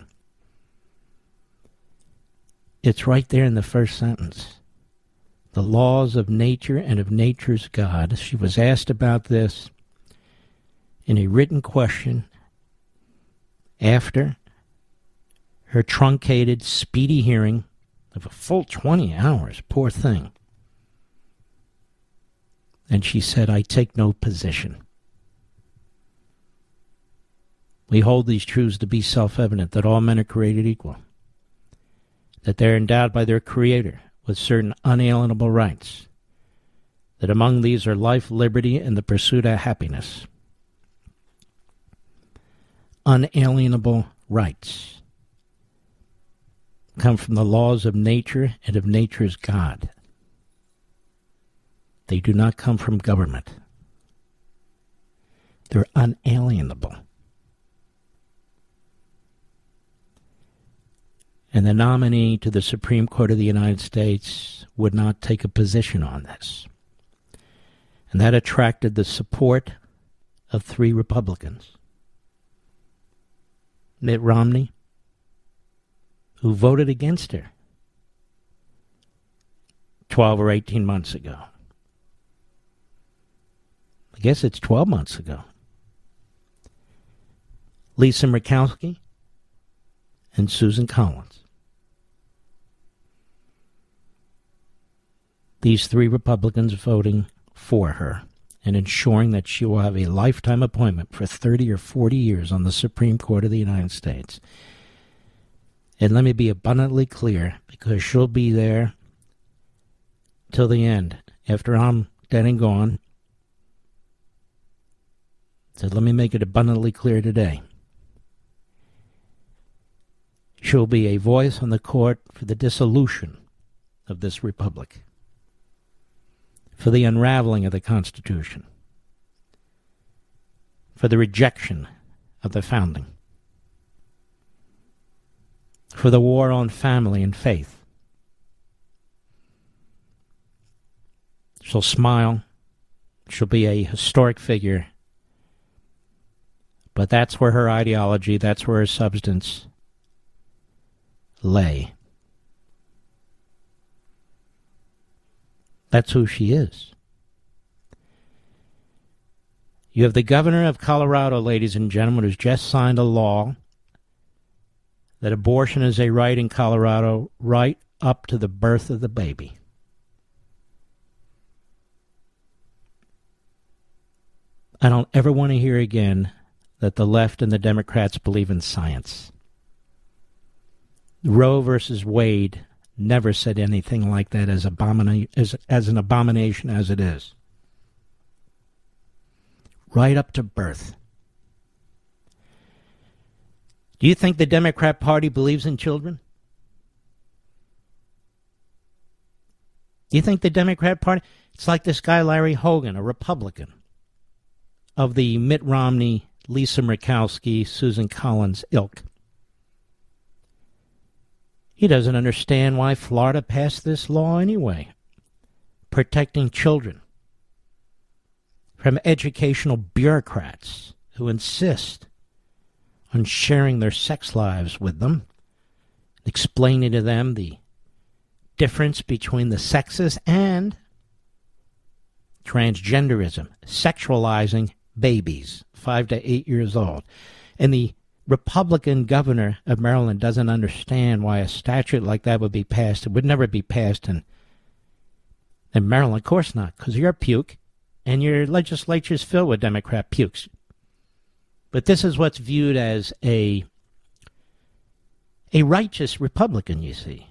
It's right there in the first sentence. The laws of nature and of nature's God. She was asked about this in a written question after her truncated, speedy hearing of a full twenty hours. Poor thing. And she said, I take no position. We hold these truths to be self-evident, that all men are created equal, that they're endowed by their Creator with certain unalienable rights, that among these are life, liberty, and the pursuit of happiness. Unalienable rights come from the laws of nature and of nature's God. They do not come from government. They're unalienable. And the nominee to the Supreme Court of the United States would not take a position on this. And that attracted the support of three Republicans. Mitt Romney, who voted against her twelve or eighteen months ago. I guess it's twelve months ago. Lisa Murkowski and Susan Collins. These three Republicans voting for her and ensuring that she will have a lifetime appointment for thirty or forty years on the Supreme Court of the United States. And let me be abundantly clear, because she'll be there till the end, after I'm dead and gone. So let me make it abundantly clear today. She will be a voice on the court for the dissolution of this republic, for the unraveling of the Constitution, for the rejection of the founding, for the war on family and faith. She'll smile. She'll be a historic figure. But that's where her ideology, that's where her substance lay. That's who she is. You have the governor of Colorado, ladies and gentlemen, who's just signed a law that abortion is a right in Colorado right up to the birth of the baby. I don't ever want to hear again that the left and the Democrats believe in science. Roe versus Wade never said anything like that as, abomina- as, as an abomination as it is. Right up to birth. Do you think the Democrat Party believes in children? Do you think the Democrat Party... It's like this guy Larry Hogan, a Republican, of the Mitt Romney, Lisa Murkowski, Susan Collins ilk. He doesn't understand why Florida passed this law anyway, protecting children from educational bureaucrats who insist on sharing their sex lives with them, explaining to them the difference between the sexes and transgenderism, sexualizing babies, five to eight years old. And the Republican governor of Maryland doesn't understand why a statute like that would be passed. It would never be passed in, in Maryland. Of course not, because you're a puke, and your legislature is filled with Democrat pukes. But this is what's viewed as a, a righteous Republican, you see.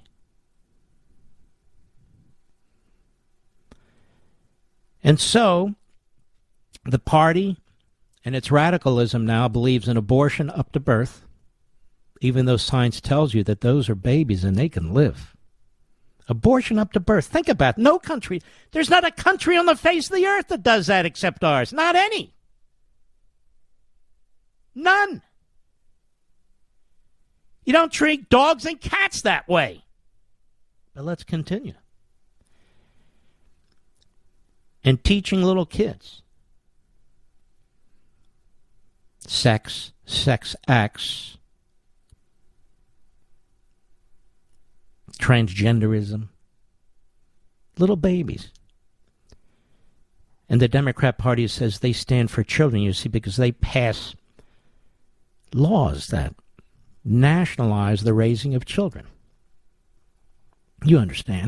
And so, the party and its radicalism now believes in abortion up to birth, even though science tells you that those are babies and they can live. Abortion up to birth. Think about it. No country. There's not a country on the face of the earth that does that except ours. Not any. None. You don't treat dogs and cats that way. But let's continue. And teaching little kids sex, sex acts, transgenderism, little babies. And the Democrat Party says they stand for children, you see, because they pass laws that nationalize the raising of children. You understand.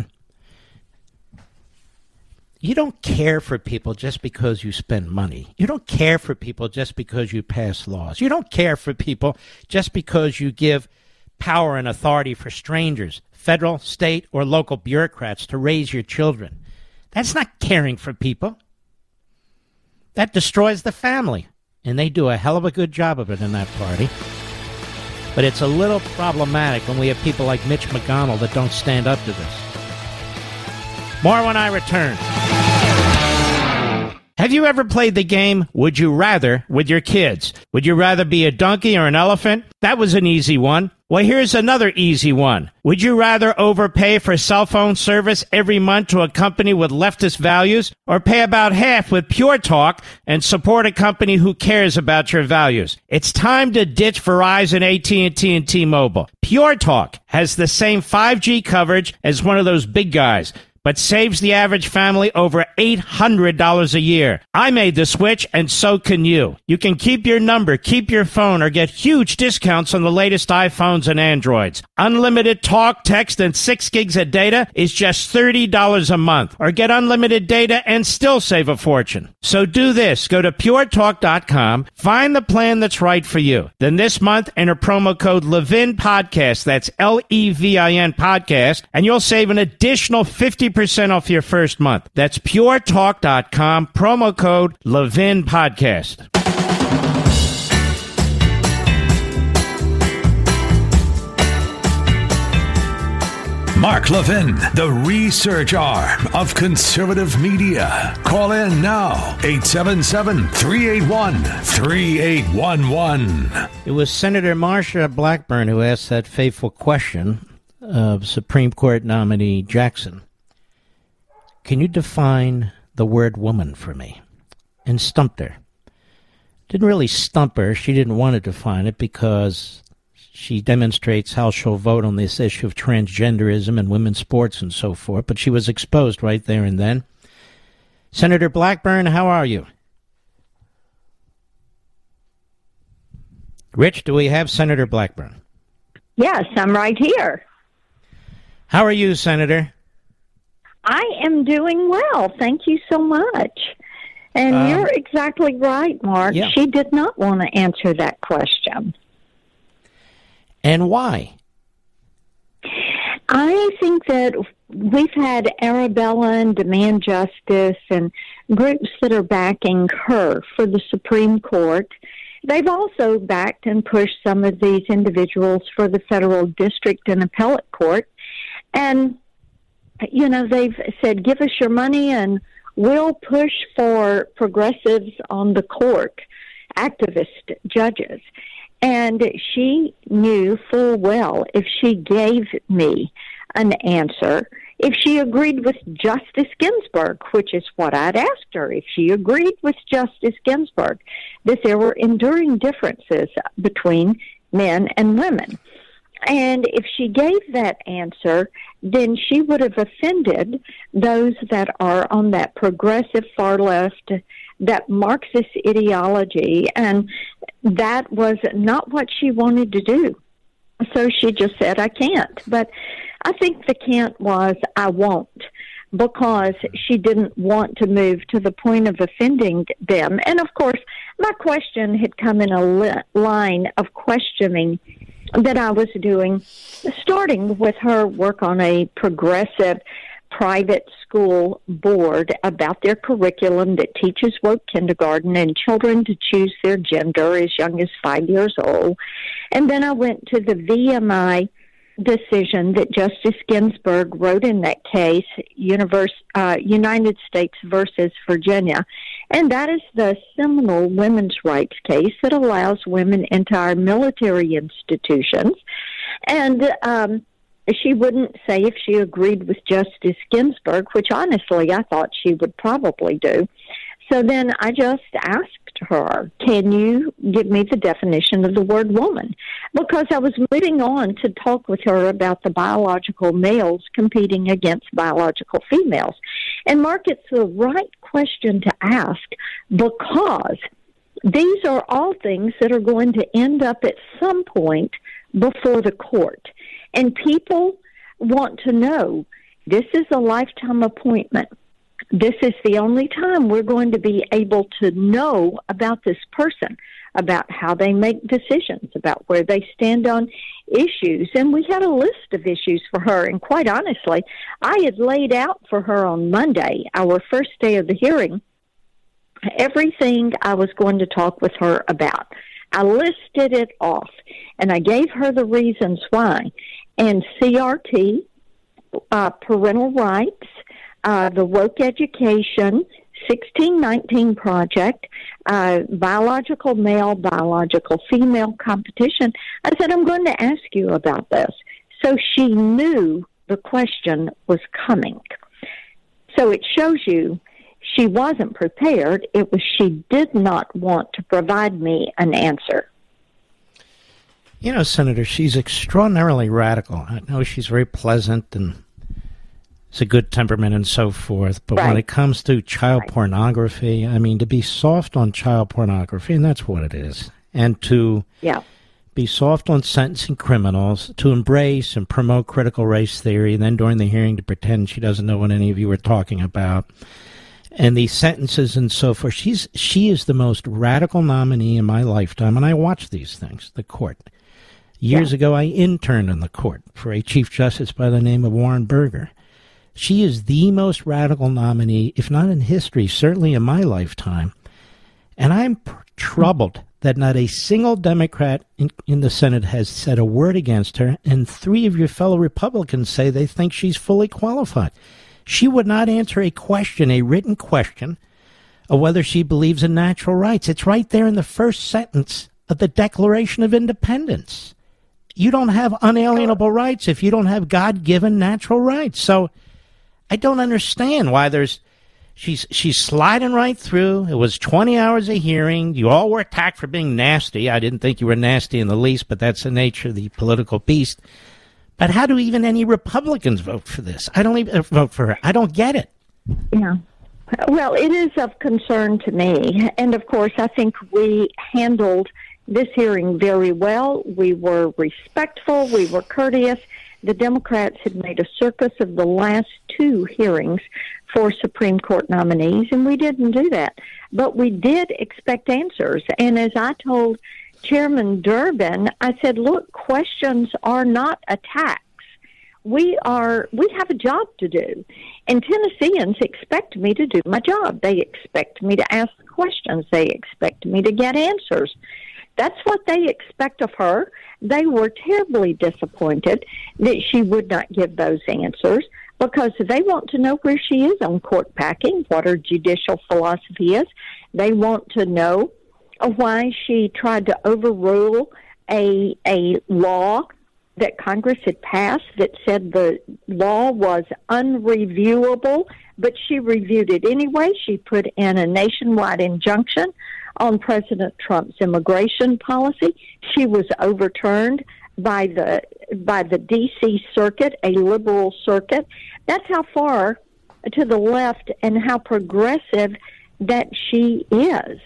You don't care for people just because you spend money. You don't care for people just because you pass laws. You don't care for people just because you give power and authority for strangers, federal, state, or local bureaucrats to raise your children. That's not caring for people. That destroys the family. And they do a hell of a good job of it in that party. But it's a little problematic when we have people like Mitch McConnell that don't stand up to this. More when I return. Have you ever played the game Would You Rather with your kids? Would you rather be a donkey or an elephant? That was an easy one. Well, here's another easy one. Would you rather overpay for cell phone service every month to a company with leftist values, or pay about half with Pure Talk and support a company who cares about your values? It's time to ditch Verizon, A T and T, and T-Mobile. Pure Talk has the same five G coverage as one of those big guys, but saves the average family over eight hundred dollars a year. I made the switch, and so can you. You can keep your number, keep your phone, or get huge discounts on the latest iPhones and Androids. Unlimited talk, text, and six gigs of data is just thirty dollars a month. Or get unlimited data and still save a fortune. So do this. Go to pure talk dot com, find the plan that's right for you. Then this month, enter promo code Levin Podcast, that's L E V I N Podcast, and you'll save an additional fifty percent off your first month. That's pure talk dot com, promo code Levin Podcast. Mark Levin, the research arm of conservative media. Call in now, eight seven seven, three eight one, three eight one one. It was Senator Marsha Blackburn who asked that fateful question of Supreme Court nominee Jackson. Can you define the word woman for me? And stumped her. Didn't really stump her. She didn't want to define it because she demonstrates how she'll vote on this issue of transgenderism and women's sports and so forth. But she was exposed right there and then. Senator Blackburn, how are you? Rich, do we have Senator Blackburn? Yes, I'm right here. How are you, Senator? I am doing well. Thank you so much. And um, you're exactly right, Mark. Yeah. She did not want to answer that question. And why? I think that we've had Arabella and Demand Justice and groups that are backing her for the Supreme Court. They've also backed and pushed some of these individuals for the federal district and appellate court. And, you know, they've said, give us your money and we'll push for progressives on the court, activist judges. And she knew full well if she gave me an answer, if she agreed with Justice Ginsburg, which is what I'd asked her, if she agreed with Justice Ginsburg, that there were enduring differences between men and women. And if she gave that answer, then she would have offended those that are on that progressive far left, that Marxist ideology, and that was not what she wanted to do. So she just said, I can't. But I think the can't was, I won't, because she didn't want to move to the point of offending them. And, of course, my question had come in a li- line of questioning that I was doing, starting with her work on a progressive private school board about their curriculum that teaches woke kindergarten and children to choose their gender as young as five years old. And then I went to the V M I decision that Justice Ginsburg wrote in that case, Universe, uh, United States versus Virginia. And that is the seminal women's rights case that allows women into our military institutions. And um, she wouldn't say if she agreed with Justice Ginsburg, which honestly I thought she would probably do. So then I just asked her, can you give me the definition of the word woman? Because I was moving on to talk with her about the biological males competing against biological females. And Mark, it's the right question to ask because these are all things that are going to end up at some point before the court. And people want to know, this is a lifetime appointment. This is the only time we're going to be able to know about this person, about how they make decisions, about where they stand on issues. And we had a list of issues for her. And quite honestly, I had laid out for her on Monday, our first day of the hearing, everything I was going to talk with her about. I listed it off, and I gave her the reasons why. And C R T, uh, parental rights, Uh, the woke education, sixteen nineteen project, uh, biological male, biological female competition. I said, I'm going to ask you about this. So she knew the question was coming. So it shows you she wasn't prepared. It was she did not want to provide me an answer. You know, Senator, she's extraordinarily radical. I know she's very pleasant and it's a good temperament and so forth. But right. when it comes to child right. pornography, I mean, to be soft on child pornography, and that's what it is, and to yeah. be soft on sentencing criminals, to embrace and promote critical race theory, and then during the hearing to pretend she doesn't know what any of you were talking about, and these sentences and so forth. She's She is the most radical nominee in my lifetime, and I watch these things, the court. Years yeah. ago, I interned in the court for a Chief Justice by the name of Warren Burger. She is the most radical nominee, if not in history, certainly in my lifetime. And I'm pr- troubled that not a single Democrat in, in the Senate has said a word against her, and three of your fellow Republicans say they think she's fully qualified. She would not answer a question, a written question, of whether she believes in natural rights. It's right there in the first sentence of the Declaration of Independence. You don't have unalienable rights if you don't have God-given natural rights. So I don't understand why there's she's she's sliding right through. It was twenty hours of hearing. You all were attacked for being nasty. I didn't think you were nasty in the least, but that's the nature of the political beast. But how do even any Republicans vote for this? I don't even vote for her. I don't get it. Yeah. Well, it is of concern to me. And, of course, I think we handled this hearing very well. We were respectful. We were courteous. The Democrats had made a circus of the last two hearings for Supreme Court nominees, and we didn't do that. But we did expect answers. And as I told Chairman Durbin, I said, look, questions are not attacks. We are, we have a job to do. And Tennesseans expect me to do my job. They expect me to ask questions. They expect me to get answers. That's what they expect of her. They were terribly disappointed that she would not give those answers because they want to know where she is on court packing, what her judicial philosophy is. They want to know why she tried to overrule a a law that Congress had passed that said the law was unreviewable, but she reviewed it anyway. She put in a nationwide injunction on President Trump's immigration policy. She was overturned by the by the D C Circuit, a liberal circuit. That's how far to the left and how progressive that she is.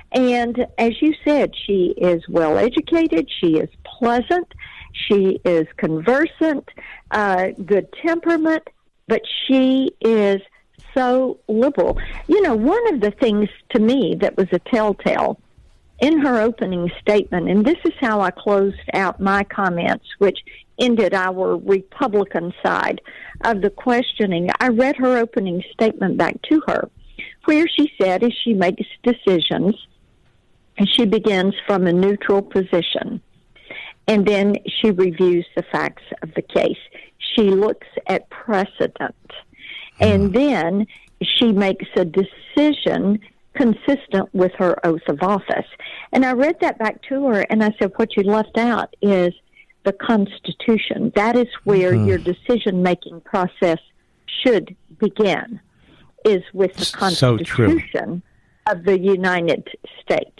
And as you said, she is well educated, she is pleasant, she is conversant, uh, good temperament, but she is so liberal. You know, one of the things to me that was a telltale in her opening statement, and this is how I closed out my comments, which ended our Republican side of the questioning. I read her opening statement back to her, where she said as she makes decisions, and she begins from a neutral position, and then she reviews the facts of the case. She looks at precedent, and then she makes a decision consistent with her oath of office. And I read that back to her, and I said, what you left out is the Constitution. That is where mm-hmm. your decision-making process should begin, is with the Constitution so of the United States.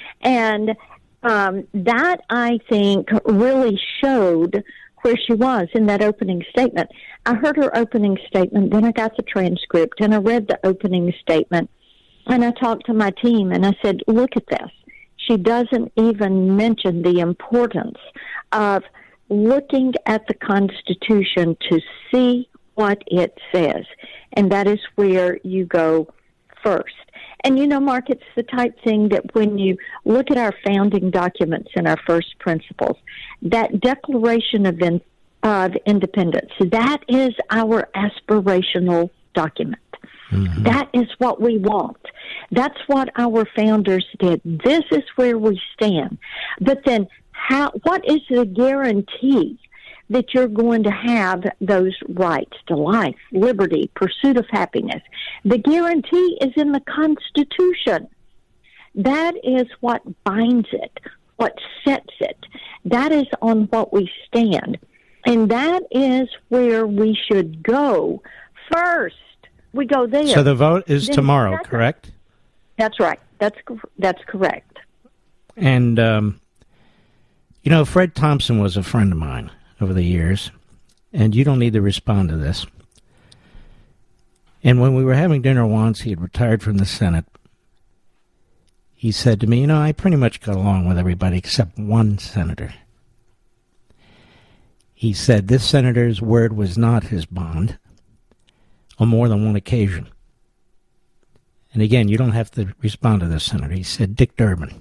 And um, that, I think, really showed where she was in that opening statement. I heard her opening statement, then I got the transcript, and I read the opening statement, and I talked to my team, and I said, look at this. She doesn't even mention the importance of looking at the Constitution to see what it says, and that is where you go first. And, you know, Mark, it's the type thing that when you look at our founding documents and our first principles, that Declaration of, in, of Independence, that is our aspirational document. Mm-hmm. That is what we want. That's what our founders did. This is where we stand. But then how? What is the guarantee that you're going to have those rights to life, liberty, pursuit of happiness? The guarantee is in the Constitution. That is what binds it, what sets it. That is on what we stand. And that is where we should go first. We go there. So the vote is then tomorrow, that's correct? That's right. That's that's correct. And, um, you know, Fred Thompson was a friend of mine over the years, and you don't need to respond to this. And when we were having dinner once, he had retired from the Senate. He said to me, you know, I pretty much got along with everybody except one senator. He said this senator's word was not his bond on more than one occasion. And again, you don't have to respond to this, Senator. He said Dick Durbin.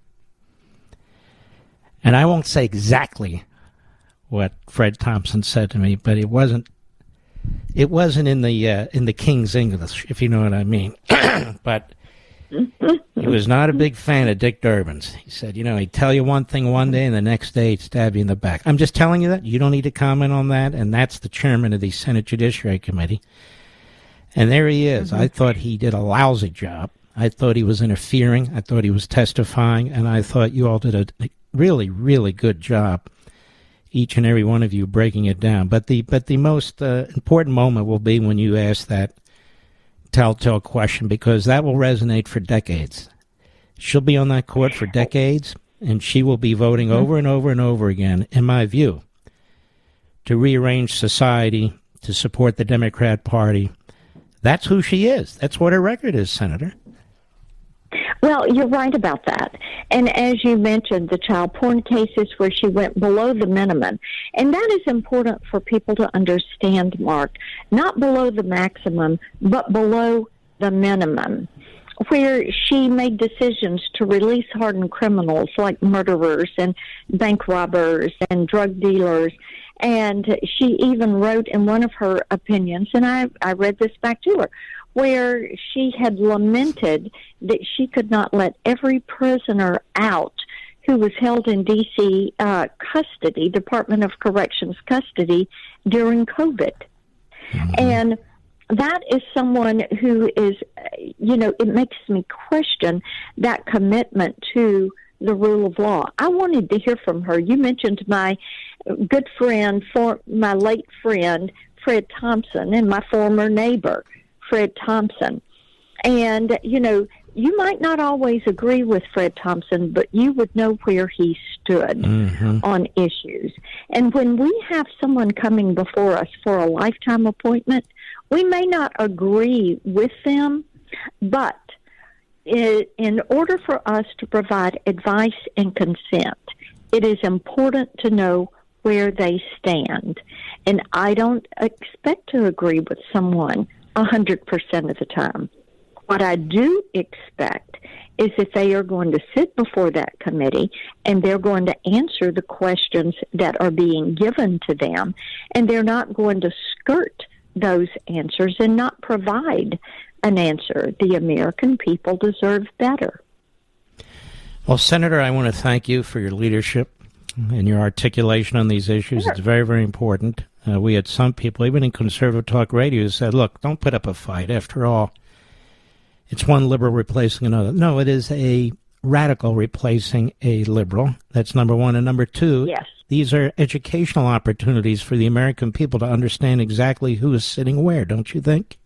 And I won't say exactly what Fred Thompson said to me, but it wasn't it wasn't in the uh, in the King's English, if you know what I mean. But He was not a big fan of Dick Durbin's. He said, you know, he'd tell you one thing one day and the next day he'd stab you in the back. I'm just telling you that. You don't need to comment on that. And that's the chairman of the Senate Judiciary Committee. And there he is. Mm-hmm. I thought he did a lousy job. I thought he was interfering. I thought he was testifying. And I thought you all did a really, really good job, each and every one of you, breaking it down. But the, but the most uh, important moment will be when you ask that telltale question, because that will resonate for decades. She'll be on that court for decades, and she will be voting mm-hmm. over and over and over again, in my view, to rearrange society, to support the Democrat Party. That's who she is. That's what her record is, Senator. Well, you're right about that. And as you mentioned, the child porn cases where she went below the minimum. And that is important for people to understand, Mark. Not below the maximum, but below the minimum, where she made decisions to release hardened criminals like murderers and bank robbers and drug dealers. And she even wrote in one of her opinions, and I, I read this back to her, where she had lamented that she could not let every prisoner out who was held in D C uh, custody, Department of Corrections custody, during COVID. Mm-hmm. And that is someone who is, you know, it makes me question that commitment to the rule of law. I wanted to hear from her. You mentioned my good friend, for my late friend, Fred Thompson, and my former neighbor, Fred Thompson. And, you know, you might not always agree with Fred Thompson, but you would know where he stood mm-hmm. on issues. And when we have someone coming before us for a lifetime appointment, we may not agree with them, but in order for us to provide advice and consent, it is important to know where they stand. And I don't expect to agree with someone one hundred percent of the time. What I do expect is that they are going to sit before that committee and they're going to answer the questions that are being given to them, and they're not going to skirt those answers and not provide an answer. The American people deserve better. Well, Senator, I want to thank you for your leadership and your articulation on these issues. Sure. It's very, very important. Uh, we had some people, even in conservative talk radio, who said, look, don't put up a fight. After all, it's one liberal replacing another. No, it is a radical replacing a liberal. That's number one. And number two, yes. These are educational opportunities for the American people to understand exactly who is sitting where, don't you think?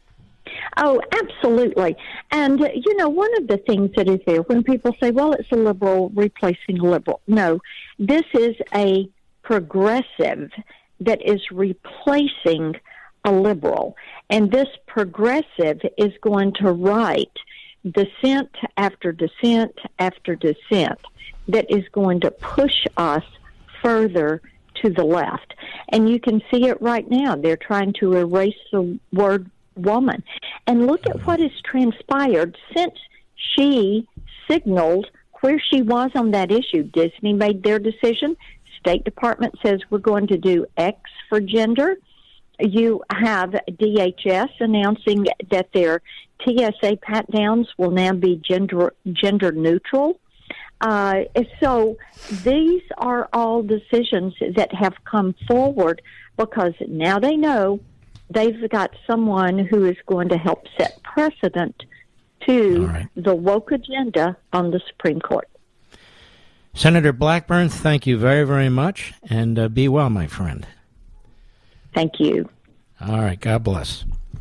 Oh, absolutely. And, uh, you know, one of the things that is there when people say, well, it's a liberal replacing a liberal. No, this is a progressive that is replacing a liberal. And this progressive is going to write dissent after dissent after dissent that is going to push us further to the left. And you can see it right now. They're trying to erase the word woman. And look at what has transpired since she signaled where she was on that issue. Disney made their decision. State Department says we're going to do X for gender. You have D H S announcing that their T S A pat-downs will now be gender gender neutral. Uh, so these are all decisions that have come forward because now they know they've got someone who is going to help set precedent to right. the woke agenda on the Supreme Court. Senator Blackburn, thank you very, very much, and uh, be well, my friend. Thank you. All right, God bless.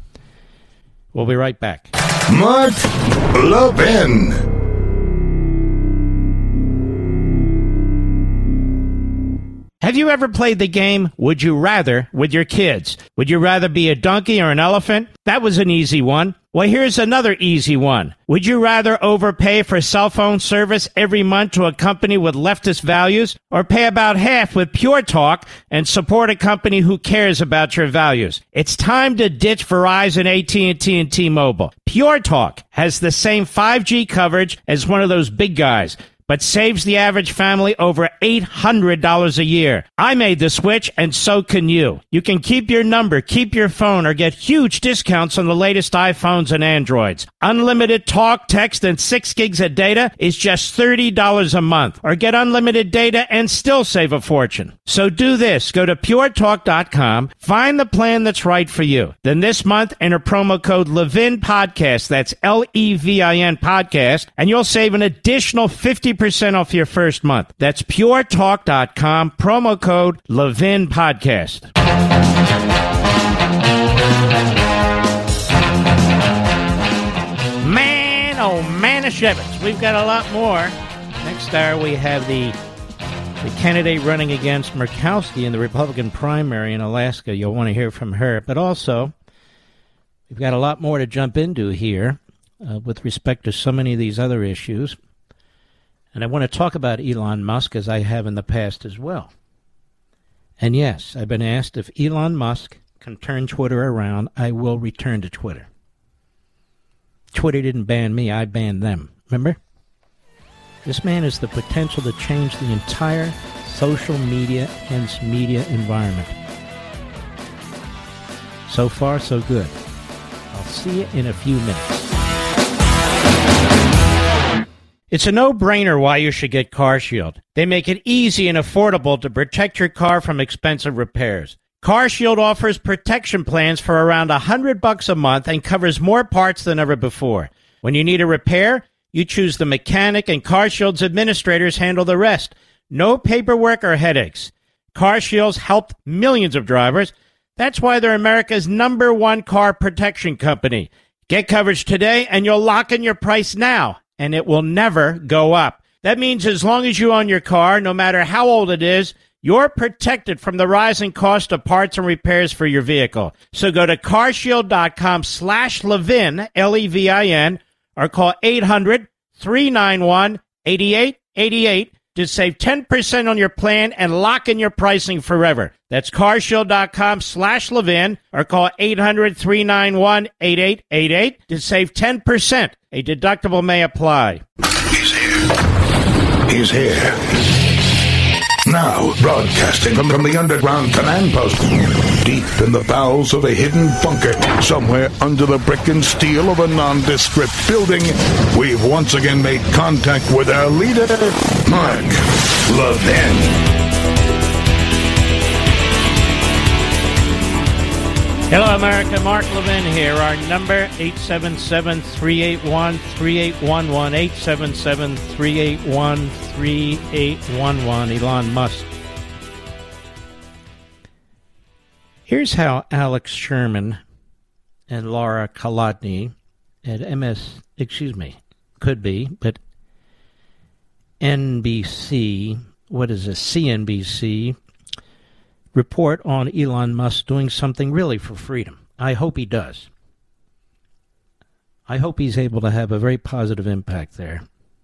We'll be right back. Mark Levin. Have you ever played the game Would You Rather with your kids? Would you rather be a donkey or an elephant? That was an easy one. Well, here's another easy one. Would you rather overpay for cell phone service every month to a company with leftist values, or pay about half with Pure Talk and support a company who cares about your values? It's time to ditch Verizon, A T and T, and T-Mobile. Pure Talk has the same five G coverage as one of those big guys. but saves the average family over eight hundred dollars a year. I made the switch, and so can you. You can keep your number, keep your phone, or get huge discounts on the latest iPhones and Androids. Unlimited talk, text, and six gigs of data is just thirty dollars a month. Or get unlimited data and still save a fortune. So do this. Go to pure talk dot com, find the plan that's right for you. Then this month, enter promo code Levin Podcast. That's L E V I N Podcast, and you'll save an additional fifty percent off your first month. That's pure talk dot com, promo code Levin Podcast. Man, oh Manischewitz, we've got a lot more. Next hour, we have the, the candidate running against Murkowski in the Republican primary in Alaska. You'll want to hear from her. But also, we've got a lot more to jump into here uh, with respect to so many of these other issues. And I want to talk about Elon Musk, as I have in the past as well. And yes, I've been asked if Elon Musk can turn Twitter around, I will return to Twitter. Twitter didn't ban me, I banned them. Remember? This man has the potential to change the entire social media and media environment. So far, so good. I'll see you in a few minutes. It's a no-brainer why you should get CarShield. They make it easy and affordable to protect your car from expensive repairs. CarShield offers protection plans for around one hundred bucks a month and covers more parts than ever before. When you need a repair, you choose the mechanic, and CarShield's administrators handle the rest. No paperwork or headaches. CarShield's helped millions of drivers. That's why they're America's number one car protection company. Get coverage today, and you'll lock in your price now, and it will never go up. That means as long as you own your car, no matter how old it is, you're protected from the rising cost of parts and repairs for your vehicle. So go to carshield.com slash Levin, L E V I N, or call eight hundred, three nine one, eight eight eight eight to save ten percent on your plan and lock in your pricing forever. That's carshield.com slash Levin, or call eight hundred, three nine one, eight eight eight eight to save ten percent. A deductible may apply. He's here. He's here. Now, broadcasting from, from the underground command post, deep in the bowels of a hidden bunker, somewhere under the brick and steel of a nondescript building, we've once again made contact with our leader, Mark Levin. Hello, America. Mark Levin here. Our number, eight seven seven, three eight one, three eight one one, eight seven seven, three eight one, three eight one one, Elon Musk. Here's how Alex Sherman and Laura Kolodny at M S, excuse me, could be, but N B C, what is this, C N B C, report on Elon Musk doing something really for freedom. I hope he does. I hope he's able to have a very positive impact there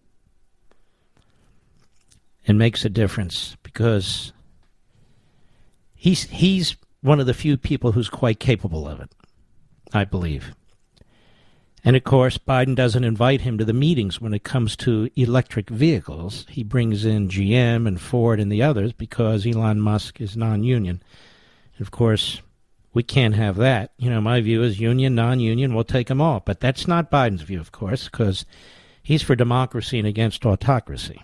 and makes a difference, because he's he's one of the few people who's quite capable of it, I believe. And, of course, Biden doesn't invite him to the meetings when it comes to electric vehicles. He brings in G M and Ford and the others because Elon Musk is non-union. And, of course, we can't have that. You know, my view is union, non-union, we'll take them all. But that's not Biden's view, of course, because he's for democracy and against autocracy.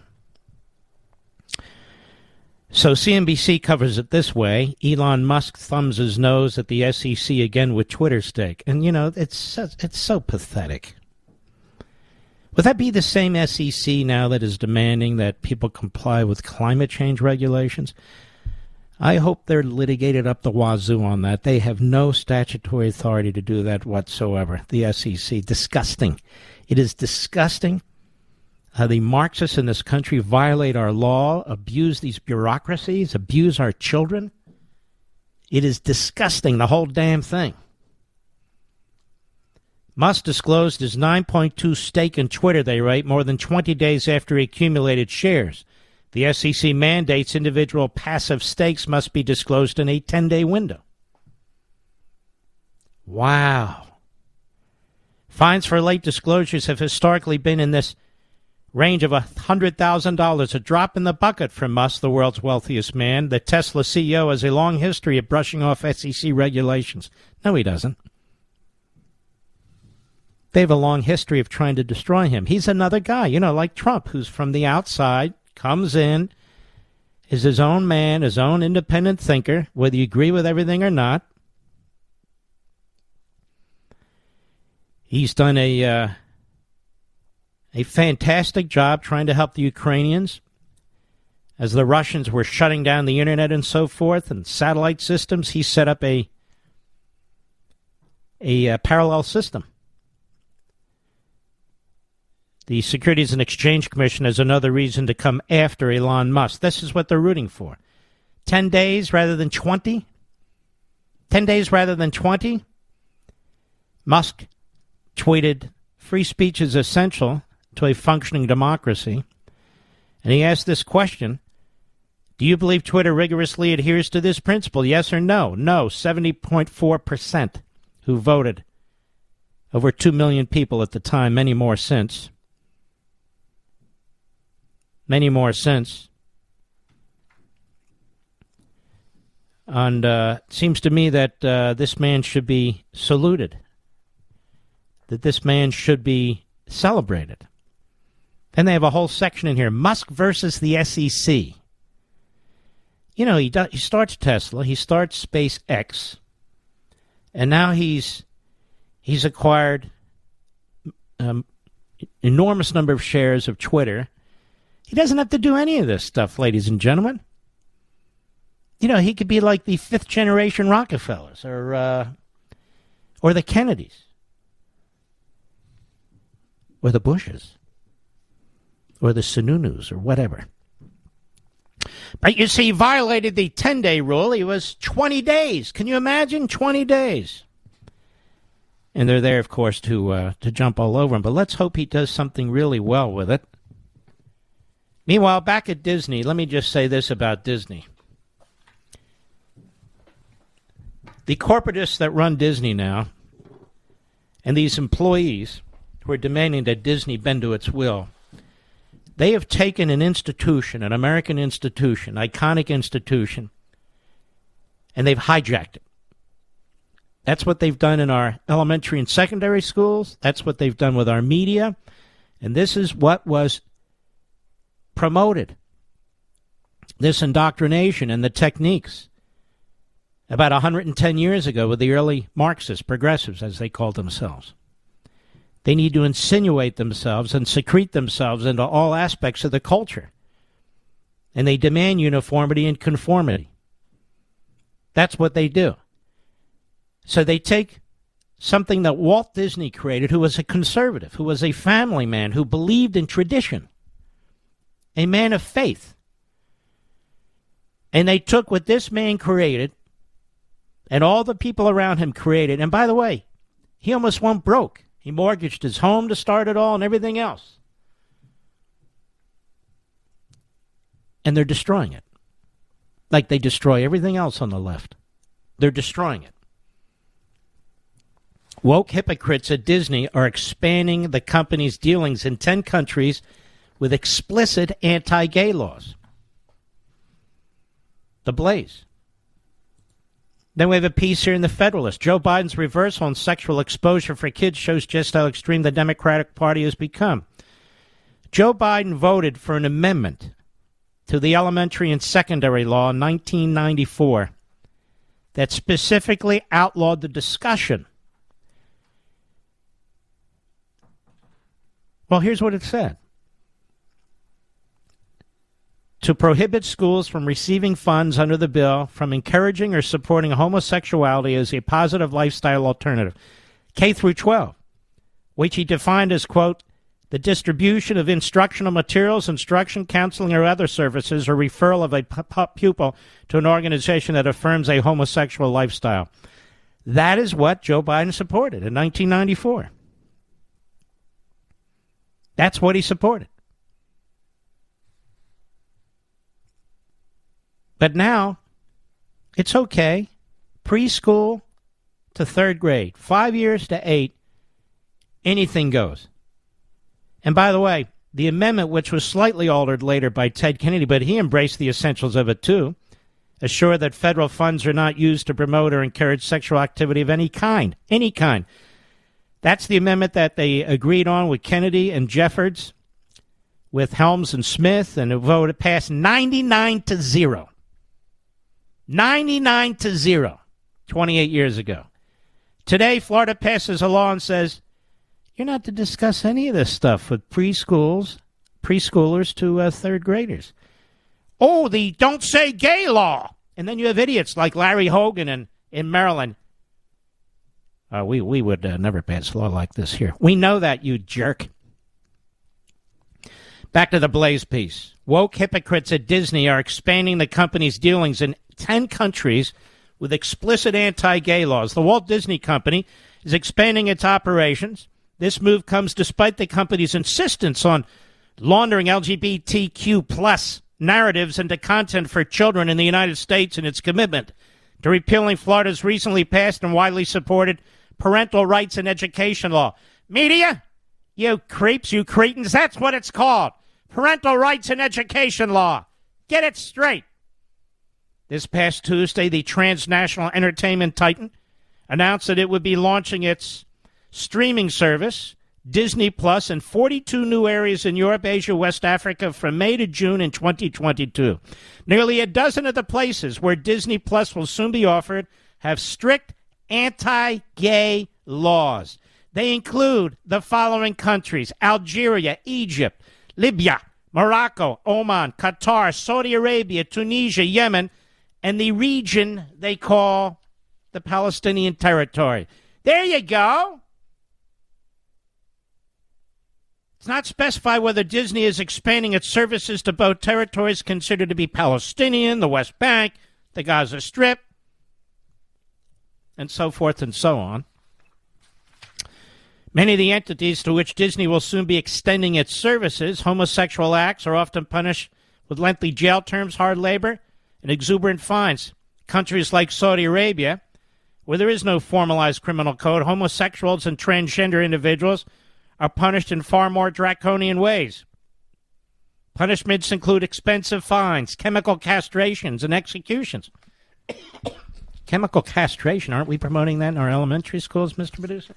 So C N B C covers it this way. Elon Musk thumbs his nose at the S E C again with Twitter stake. And, you know, it's so, it's so pathetic. Would that be the same S E C now that is demanding that people comply with climate change regulations? I hope they're litigated up the wazoo on that. They have no statutory authority to do that whatsoever. The S E C. Disgusting. It is disgusting. Uh, the Marxists in this country violate our law, abuse these bureaucracies, abuse our children. It is disgusting, the whole damn thing. Musk disclosed his nine point two stake in Twitter, they write, more than twenty days after he accumulated shares. The S E C mandates individual passive stakes must be disclosed in a ten-day window. Wow. Fines for late disclosures have historically been in this range of one hundred thousand dollars, a drop in the bucket for Musk, the world's wealthiest man. The Tesla C E O has a long history of brushing off S E C regulations. No, he doesn't. They have a long history of trying to destroy him. He's another guy, you know, like Trump, who's from the outside, comes in, is his own man, his own independent thinker, whether you agree with everything or not. He's done a uh, a fantastic job trying to help the Ukrainians as the Russians were shutting down the internet and so forth and satellite systems. He set up a a uh, parallel system. The Securities and Exchange Commission has another reason to come after Elon Musk. This is what they're rooting for. Ten days rather than twenty? Ten days rather than twenty? Musk tweeted, "Free speech is essential to a functioning democracy." And he asked this question, do you believe Twitter rigorously adheres to this principle? Yes or no? No, seventy point four percent who voted. Over two million people at the time, many more since. Many more since. And uh, it seems to me that uh, this man should be saluted. That this man should be celebrated. And they have a whole section in here, Musk versus the S E C. You know, he does, he starts Tesla, he starts SpaceX, and now he's he's acquired um, enormous number of shares of Twitter. He doesn't have to do any of this stuff, ladies and gentlemen. You know, he could be like the fifth generation Rockefellers or uh, or the Kennedys or the Bushes or the Sununus or whatever. But you see, he violated the ten-day rule. He was twenty days. Can you imagine? twenty days. And they're there, of course, to uh, to jump all over him. But let's hope he does something really well with it. Meanwhile, back at Disney, let me just say this about Disney. The corporatists that run Disney now, and these employees who are demanding that Disney bend to its will, they have taken an institution, an American institution, iconic institution, and they've hijacked it. That's what they've done in our elementary and secondary schools. That's what they've done with our media. And this is what was promoted, this indoctrination and the techniques, about one hundred ten years ago with the early Marxists, progressives, as they called themselves. They need to insinuate themselves and secrete themselves into all aspects of the culture. And they demand uniformity and conformity. That's what they do. So they take something that Walt Disney created, who was a conservative, who was a family man, who believed in tradition, a man of faith. And they took what this man created and all the people around him created. And by the way, he almost went broke. He mortgaged his home to start it all and everything else. And they're destroying it. Like they destroy everything else on the left. They're destroying it. Woke hypocrites at Disney are expanding the company's dealings in ten countries with explicit anti-gay laws. The Blaze. Then we have a piece here in the Federalist. Joe Biden's reversal on sexual exposure for kids shows just how extreme the Democratic Party has become. Joe Biden voted for an amendment to the elementary and secondary law in nineteen ninety-four that specifically outlawed the discussion. Well, here's what it said. To prohibit schools from receiving funds under the bill from encouraging or supporting homosexuality as a positive lifestyle alternative, K through twelve, which he defined as, quote, the distribution of instructional materials, instruction, counseling, or other services, or referral of a pupil to an organization that affirms a homosexual lifestyle. That is what Joe Biden supported in nineteen ninety-four. That's what he supported. But now, it's okay. Preschool to third grade, five years to eight, anything goes. And by the way, the amendment, which was slightly altered later by Ted Kennedy, but he embraced the essentials of it too, assure that federal funds are not used to promote or encourage sexual activity of any kind, any kind. That's the amendment that they agreed on with Kennedy and Jeffords, with Helms and Smith, and it voted passed ninety-nine to zero. ninety-nine to zero, twenty-eight years ago. Today, Florida passes a law and says, you're not to discuss any of this stuff with preschools, preschoolers to uh, third graders. Oh, the don't say gay law. And then you have idiots like Larry Hogan in, in Maryland. Uh, we, we would uh, never pass a law like this here. We know that, you jerk. Back to the Blaze piece. Woke hypocrites at Disney are expanding the company's dealings in ten countries with explicit anti-gay laws. The Walt Disney Company is expanding its operations. This move comes despite the company's insistence on laundering L G B T Q plus narratives into content for children in the United States and its commitment to repealing Florida's recently passed and widely supported parental rights and education law. Media, you creeps, you cretins, that's what it's called. Parental rights and education law. Get it straight. This past Tuesday, the transnational entertainment titan announced that it would be launching its streaming service, Disney Plus, in forty-two new areas in Europe, Asia, West Africa from May to June in twenty twenty-two. Nearly a dozen of the places where Disney Plus will soon be offered have strict anti-gay laws. They include the following countries: Algeria, Egypt, Libya, Morocco, Oman, Qatar, Saudi Arabia, Tunisia, Yemen, and the region they call the Palestinian territory. There you go. It's not specified whether Disney is expanding its services to both territories considered to be Palestinian, the West Bank, the Gaza Strip, and so forth and so on. Many of the entities to which Disney will soon be extending its services, homosexual acts, are often punished with lengthy jail terms, hard labor, and exuberant fines. Countries like Saudi Arabia, where there is no formalized criminal code, homosexuals and transgender individuals are punished in far more draconian ways. Punishments include expensive fines, chemical castrations, and executions. Chemical castration, aren't we promoting that in our elementary schools, Mister Producer?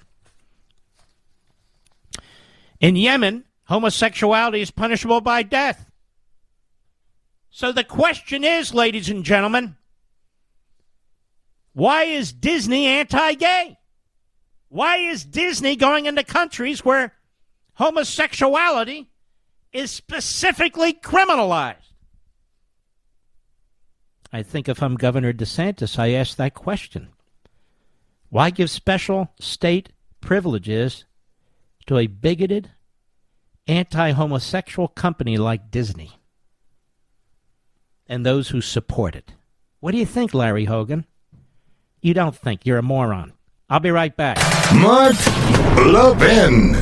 In Yemen, homosexuality is punishable by death. So the question is, ladies and gentlemen, why is Disney anti-gay? Why is Disney going into countries where homosexuality is specifically criminalized? I think if I'm Governor DeSantis, I ask that question. Why give special state privileges to a bigoted, anti-homosexual company like Disney and those who support it? What do you think, Larry Hogan? You don't think. You're a moron. I'll be right back. Mark Levin.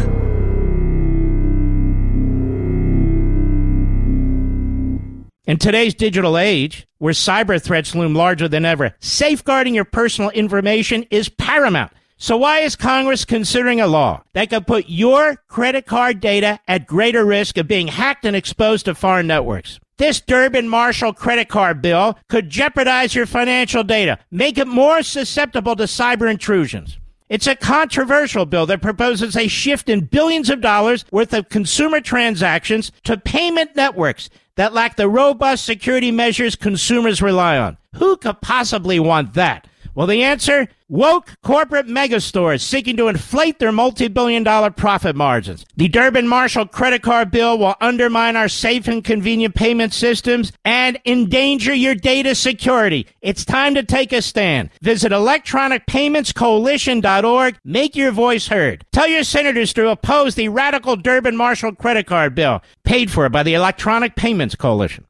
In today's digital age, where cyber threats loom larger than ever, safeguarding your personal information is paramount. So why is Congress considering a law that could put your credit card data at greater risk of being hacked and exposed to foreign networks? This Durbin-Marshall credit card bill could jeopardize your financial data, make it more susceptible to cyber intrusions. It's a controversial bill that proposes a shift in billions of dollars worth of consumer transactions to payment networks that lack the robust security measures consumers rely on. Who could possibly want that? Well, the answer? Woke corporate megastores seeking to inflate their multi-billion dollar profit margins. The Durbin-Marshall credit card bill will undermine our safe and convenient payment systems and endanger your data security. It's time to take a stand. Visit electronic payments coalition dot org. Make your voice heard. Tell your senators to oppose the radical Durbin-Marshall credit card bill, paid for by the Electronic Payments Coalition.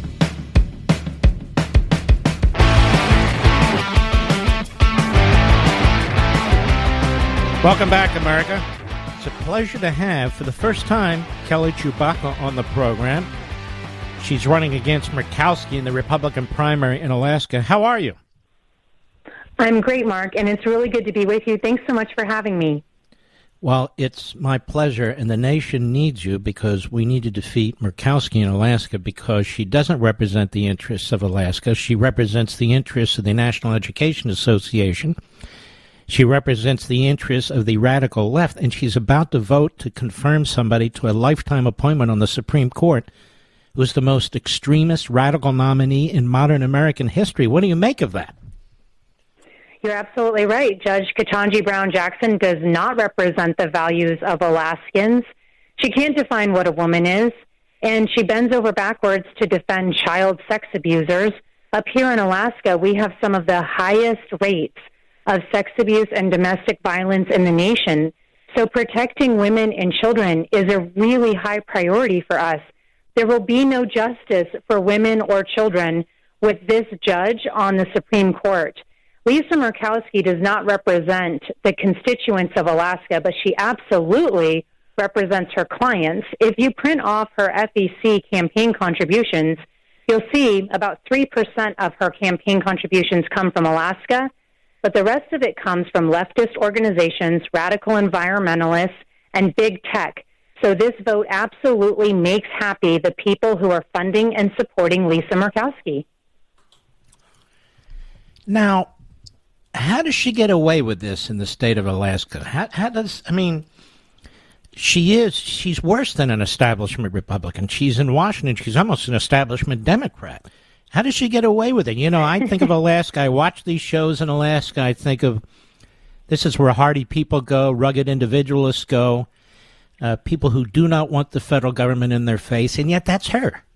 Welcome back, America. It's a pleasure to have, for the first time, Kelly Chewbacca on the program. She's running against Murkowski in the Republican primary in Alaska. How are you? I'm great, Mark, and it's really good to be with you. Thanks so much for having me. Well, it's my pleasure, and the nation needs you because we need to defeat Murkowski in Alaska because she doesn't represent the interests of Alaska. She represents the interests of the National Education Association. She represents the interests of the radical left, and she's about to vote to confirm somebody to a lifetime appointment on the Supreme Court who's the most extremist radical nominee in modern American history. What do you make of that? You're absolutely right. Judge Ketanji Brown Jackson does not represent the values of Alaskans. She can't define what a woman is, and she bends over backwards to defend child sex abusers. Up here in Alaska, we have some of the highest rates of sex abuse and domestic violence in the nation. So protecting women and children is a really high priority for us. There will be no justice for women or children with this judge on the Supreme Court. Lisa Murkowski does not represent the constituents of Alaska, but she absolutely represents her clients. If you print off her F E C campaign contributions, you'll see about three percent of her campaign contributions come from Alaska, but the rest of it comes from leftist organizations, radical environmentalists, and big tech. So this vote absolutely makes happy the people who are funding and supporting Lisa Murkowski. Now, how does she get away with this in the state of Alaska? How, how does, I mean, she is, she's worse than an establishment Republican. She's in Washington. She's almost an establishment Democrat. How does she get away with it? You know, I think of Alaska. I watch these shows in Alaska. I think of this is where hardy people go, rugged individualists go, uh, people who do not want the federal government in their face, and yet that's her.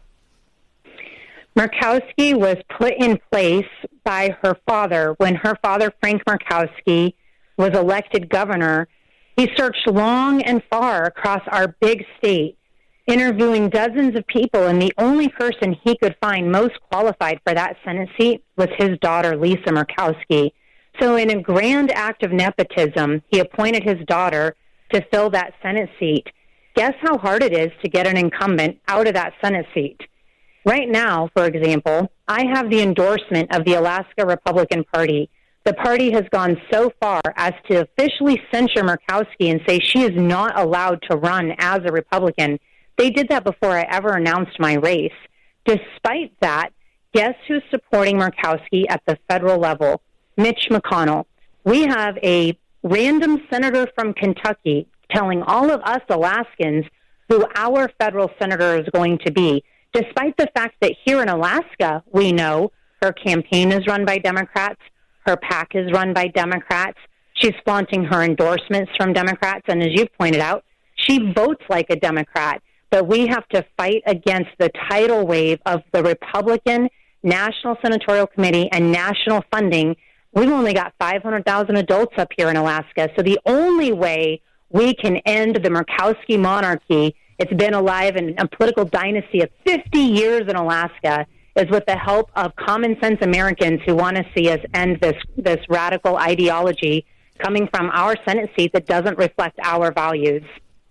Murkowski was put in place by her father. When her father, Frank Murkowski, was elected governor, he searched long and far across our big state, interviewing dozens of people, and the only person he could find most qualified for that Senate seat was his daughter, Lisa Murkowski. So in a grand act of nepotism, he appointed his daughter to fill that Senate seat. Guess how hard it is to get an incumbent out of that Senate seat? Right now, for example, I have the endorsement of the Alaska Republican Party. The party has gone so far as to officially censure Murkowski and say she is not allowed to run as a Republican. They did that before I ever announced my race. Despite that, guess who's supporting Murkowski at the federal level? Mitch McConnell. We have a random senator from Kentucky telling all of us Alaskans who our federal senator is going to be, despite the fact that here in Alaska, we know her campaign is run by Democrats, her PAC is run by Democrats, she's flaunting her endorsements from Democrats, and as you've pointed out, she votes like a Democrat. But we have to fight against the tidal wave of the Republican National Senatorial Committee and national funding. We've only got five hundred thousand adults up here in Alaska, so the only way we can end the Murkowski monarchy, it's been alive in a political dynasty of fifty years in Alaska, is with the help of common sense Americans who want to see us end this, this radical ideology coming from our Senate seat that doesn't reflect our values.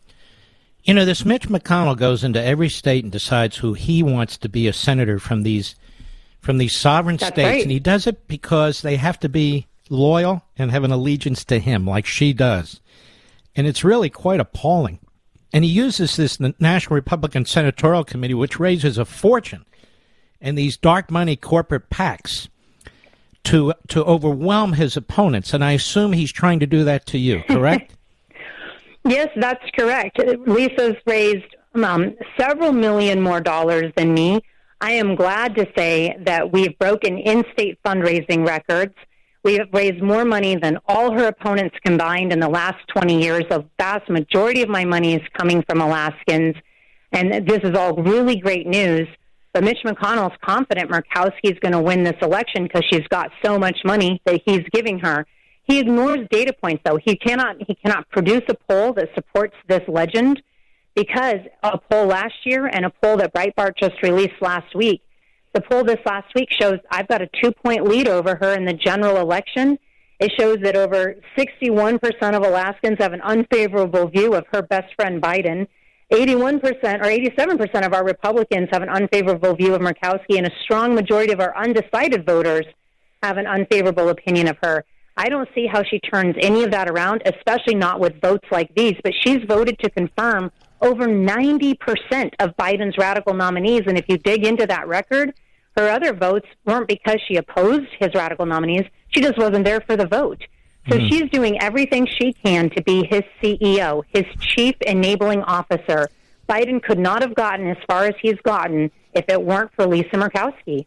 You know, this Mitch McConnell goes into every state and decides who he wants to be a senator from these from these sovereign That's states, right. and he does it because they have to be loyal and have an allegiance to him like she does. And it's really quite appalling. And he uses this National Republican Senatorial Committee, which raises a fortune, and these dark money corporate PACs to to overwhelm his opponents. And I assume he's trying to do that to you, correct? Yes, that's correct. Lisa's raised um, several million more dollars than me. I am glad to say that we've broken in-state fundraising records. We have raised more money than all her opponents combined in the last twenty years. The vast majority of my money is coming from Alaskans, and this is all really great news. But Mitch McConnell's confident Murkowski is going to win this election because she's got so much money that he's giving her. He ignores data points, though. He cannot he cannot produce a poll that supports this legend, because a poll last year and a poll that Breitbart just released last week, the poll this last week shows I've got a two-point lead over her in the general election. It shows that over sixty-one percent of Alaskans have an unfavorable view of her best friend Biden. eighty-one percent or eighty-seven percent of our Republicans have an unfavorable view of Murkowski, and a strong majority of our undecided voters have an unfavorable opinion of her. I don't see how she turns any of that around, especially not with votes like these. But she's voted to confirm over ninety percent of Biden's radical nominees. And if you dig into that record, her other votes weren't because she opposed his radical nominees. She just wasn't there for the vote. So mm. she's doing everything she can to be his C E O, his chief enabling officer. Biden could not have gotten as far as he's gotten if it weren't for Lisa Murkowski.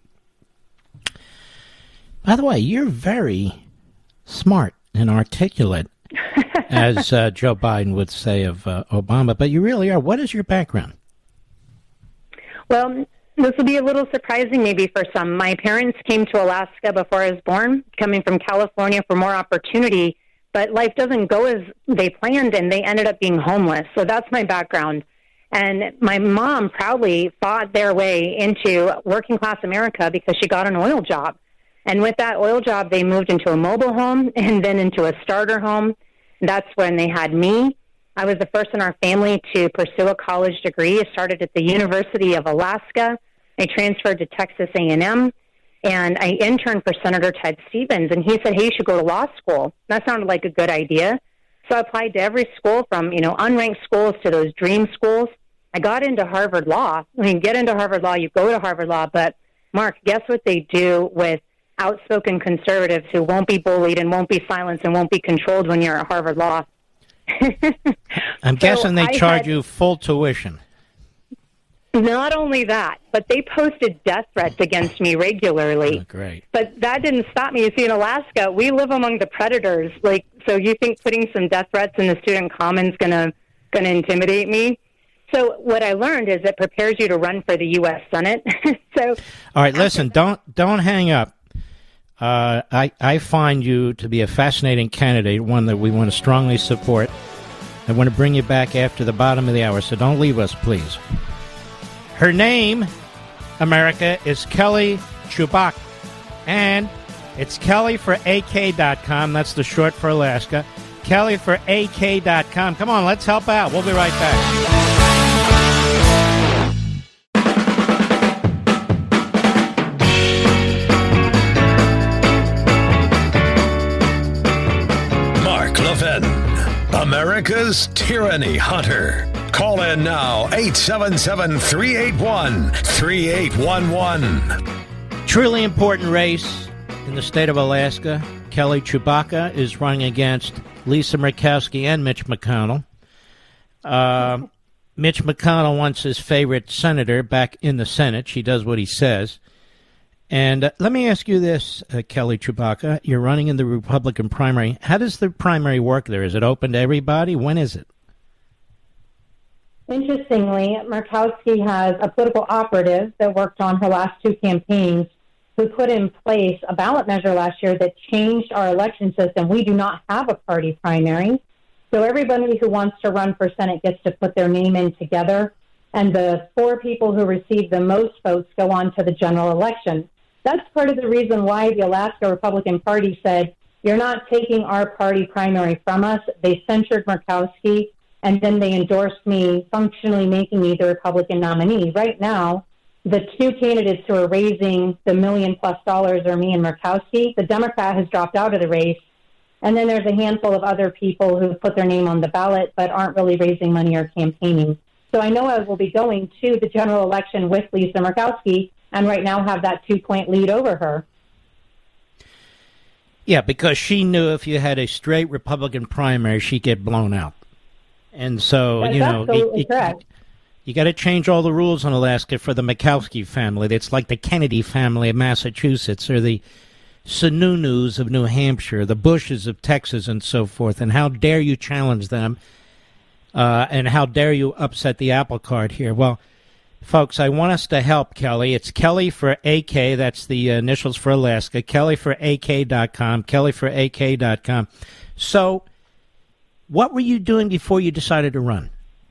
By the way, you're very smart and articulate, as uh, Joe Biden would say of uh, Obama, but you really are. What is your background? Well, this will be a little surprising maybe for some. My parents came to Alaska before I was born, coming from California for more opportunity, but life doesn't go as they planned, and they ended up being homeless. So that's my background. And my mom proudly fought their way into working-class America because she got an oil job. And with that oil job, they moved into a mobile home and then into a starter home. That's when they had me. I was the first in our family to pursue a college degree. I started at the University of Alaska. I transferred to Texas A and M, and I interned for Senator Ted Stevens. And he said, hey, you should go to law school. That sounded like a good idea. So I applied to every school from, you know, unranked schools to those dream schools. I got into Harvard Law. I mean, get into Harvard Law, you go to Harvard Law. But, Mark, guess what they do with outspoken conservatives who won't be bullied and won't be silenced and won't be controlled when you're at Harvard Law? I'm so guessing they I charge had, you full tuition. Not only that, but they posted death threats against me regularly. Oh, great. But that didn't stop me. You see, in Alaska, we live among the predators. Like, so you think putting some death threats in the student commons gonna gonna intimidate me? So what I learned is it prepares you to run for the U S Senate. So, all right, listen, don't don't hang up. Uh, I, I find you to be a fascinating candidate, one that we want to strongly support. I want to bring you back after the bottom of the hour, so don't leave us, please. Her name, America, is Kelly Tshibaka, and it's Kelly for A K dot com. That's the short for Alaska. Kelly for A K dot com. Come on, let's help out. We'll be right back. America's Tyranny Hunter. Call in now, eight seven seven, three eight one, three eight one one. Truly important race in the state of Alaska. Kelly Tshibaka is running against Lisa Murkowski and Mitch McConnell. Uh, Mitch McConnell wants his favorite senator back in the Senate. She does what he says. And uh, let me ask you this, uh, Kelly Tshibaka. You're running in the Republican primary. How does the primary work there? Is it open to everybody? When is it? Interestingly, Murkowski has a political operative that worked on her last two campaigns who put in place a ballot measure last year that changed our election system. We do not have a party primary. So everybody who wants to run for Senate gets to put their name in together. And the four people who receive the most votes go on to the general election. That's part of the reason why the Alaska Republican Party said, you're not taking our party primary from us. They censured Murkowski, and then they endorsed me, functionally making me the Republican nominee. Right now, the two candidates who are raising the million plus dollars are me and Murkowski. The Democrat has dropped out of the race. And then there's a handful of other people who put their name on the ballot but aren't really raising money or campaigning. So I know I will be going to the general election with Lisa Murkowski, and right now have that two-point lead over her. Yeah, because she knew if you had a straight Republican primary, she'd get blown out. And so, That's you know, absolutely you, correct. you got to change all the rules in Alaska for the Murkowski family. It's like the Kennedy family of Massachusetts or the Sununu's of New Hampshire, the Bushes of Texas, and so forth. And how dare you challenge them? Uh, and how dare you upset the apple cart here? Well, folks, I want us to help Kelly. It's Kelly for A K. That's the initials for Alaska. Kelly for A K dot com. Kelly for A K dot com. So what were you doing before you decided to run?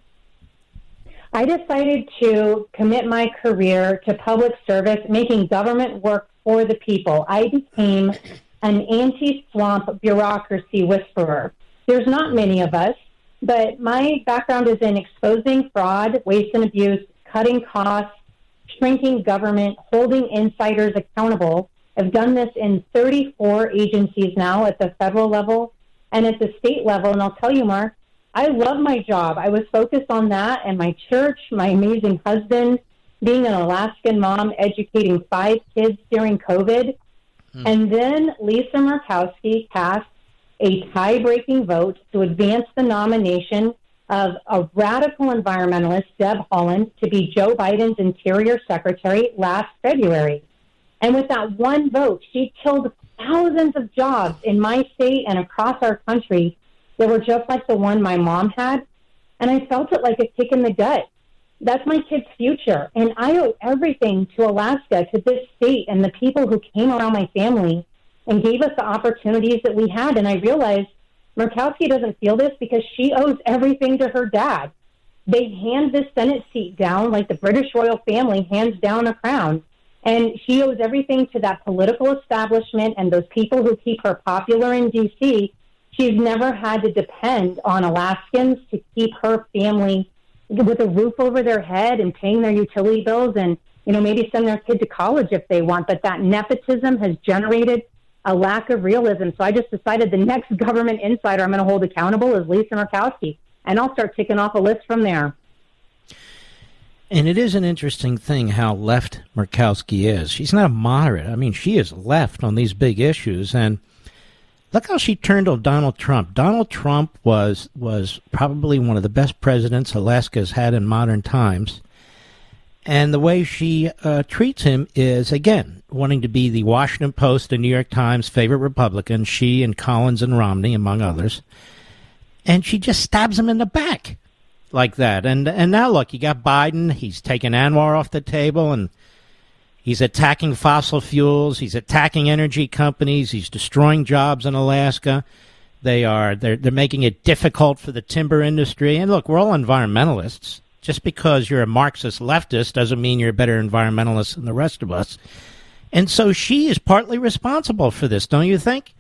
I decided to commit my career to public service, making government work for the people. I became an anti-swamp bureaucracy whisperer. There's not many of us, but my background is in exposing fraud, waste and abuse, cutting costs, shrinking government, holding insiders accountable, I've done this in thirty-four agencies now at the federal level and at the state level. And I'll tell you, Mark, I love my job. I was focused on that and my church, my amazing husband, being an Alaskan mom, educating five kids during COVID. Hmm. And then Lisa Murkowski cast a tie-breaking vote to advance the nomination of a radical environmentalist, Deb Haaland, to be Joe Biden's Interior Secretary last February. And with that one vote, she killed thousands of jobs in my state and across our country that were just like the one my mom had. And I felt it like a kick in the gut. That's my kid's future. And I owe everything to Alaska, to this state, and the people who came around my family and gave us the opportunities that we had. And I realized Murkowski doesn't feel this because she owes everything to her dad. They hand this Senate seat down like the British royal family hands down a crown. And she owes everything to that political establishment and those people who keep her popular in D C. She's never had to depend on Alaskans to keep her family with a roof over their head and paying their utility bills and, you know, maybe send their kid to college if they want. But that nepotism has generated a lack of realism. So I just decided the next government insider I'm going to hold accountable is Lisa Murkowski. And I'll start ticking off a list from there. And it is an interesting thing how left Murkowski is. She's not a moderate. I mean, she is left on these big issues. And look how she turned on Donald Trump. Donald Trump was was probably one of the best presidents Alaska's had in modern times. And the way she uh, treats him is, again, wanting to be the Washington Post and New York Times favorite Republican, she and Collins and Romney, among others. And she just stabs him in the back like that. And and now, look, you got Biden. He's taken ANWR off the table, and he's attacking fossil fuels. He's attacking energy companies. He's destroying jobs in Alaska. They are they're they're making it difficult for the timber industry. And look, we're all environmentalists. Just because you're a Marxist leftist doesn't mean you're a better environmentalist than the rest of us. And so she is partly responsible for this, don't you think?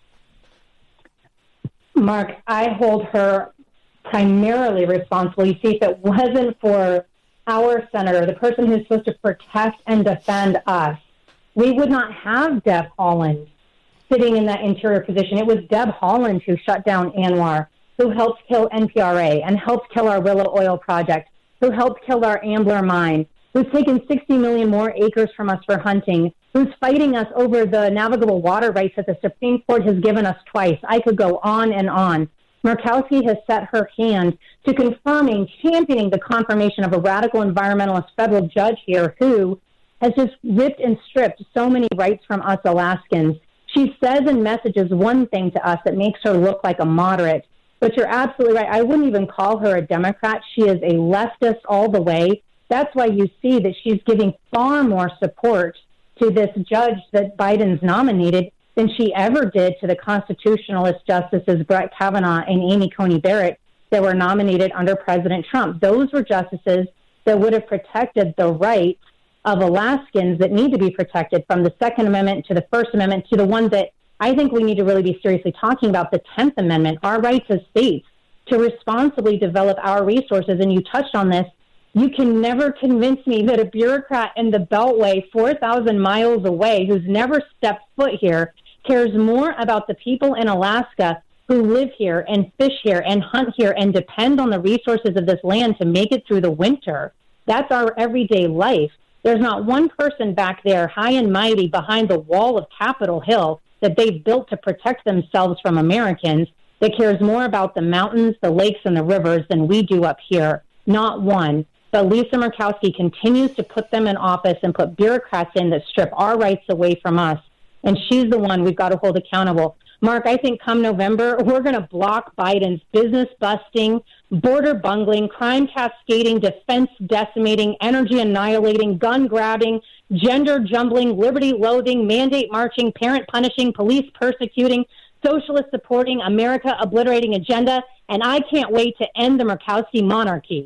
Mark, I hold her primarily responsible. You see, if it wasn't for our senator, the person who's supposed to protect and defend us, we would not have Deb Haaland sitting in that interior position. It was Deb Haaland who shut down ANWR, who helped kill N P R A and helped kill our Willow Oil Project, who helped kill our Ambler mine, who's taken sixty million more acres from us for hunting, who's fighting us over the navigable water rights that the Supreme Court has given us twice. I could go on and on. Murkowski has set her hand to confirming, championing the confirmation of a radical environmentalist federal judge here who has just ripped and stripped so many rights from us Alaskans. She says and messages one thing to us that makes her look like a moderate. But you're absolutely right. I wouldn't even call her a Democrat. She is a leftist all the way. That's why you see that she's giving far more support to this judge that Biden's nominated than she ever did to the constitutionalist justices Brett Kavanaugh and Amy Coney Barrett that were nominated under President Trump. Those were justices that would have protected the rights of Alaskans that need to be protected, from the Second Amendment to the First Amendment to the one that I think we need to really be seriously talking about, the tenth Amendment, our rights as states to responsibly develop our resources. And you touched on this. You can never convince me that a bureaucrat in the Beltway four thousand miles away who's never stepped foot here cares more about the people in Alaska who live here and fish here and hunt here and depend on the resources of this land to make it through the winter. That's our everyday life. There's not one person back there high and mighty behind the wall of Capitol Hill that they've built to protect themselves from Americans that cares more about the mountains, the lakes, and the rivers than we do up here. Not one. But Lisa Murkowski continues to put them in office and put bureaucrats in that strip our rights away from us. And she's the one we've got to hold accountable. Mark, I think come November, we're going to block Biden's business-busting, border bungling, crime cascading, defense decimating, energy annihilating, gun-grabbing, gender-jumbling, liberty-loathing, mandate-marching, parent-punishing, police persecuting, socialist-supporting, America-obliterating agenda. And I can't wait to end the Murkowski monarchy.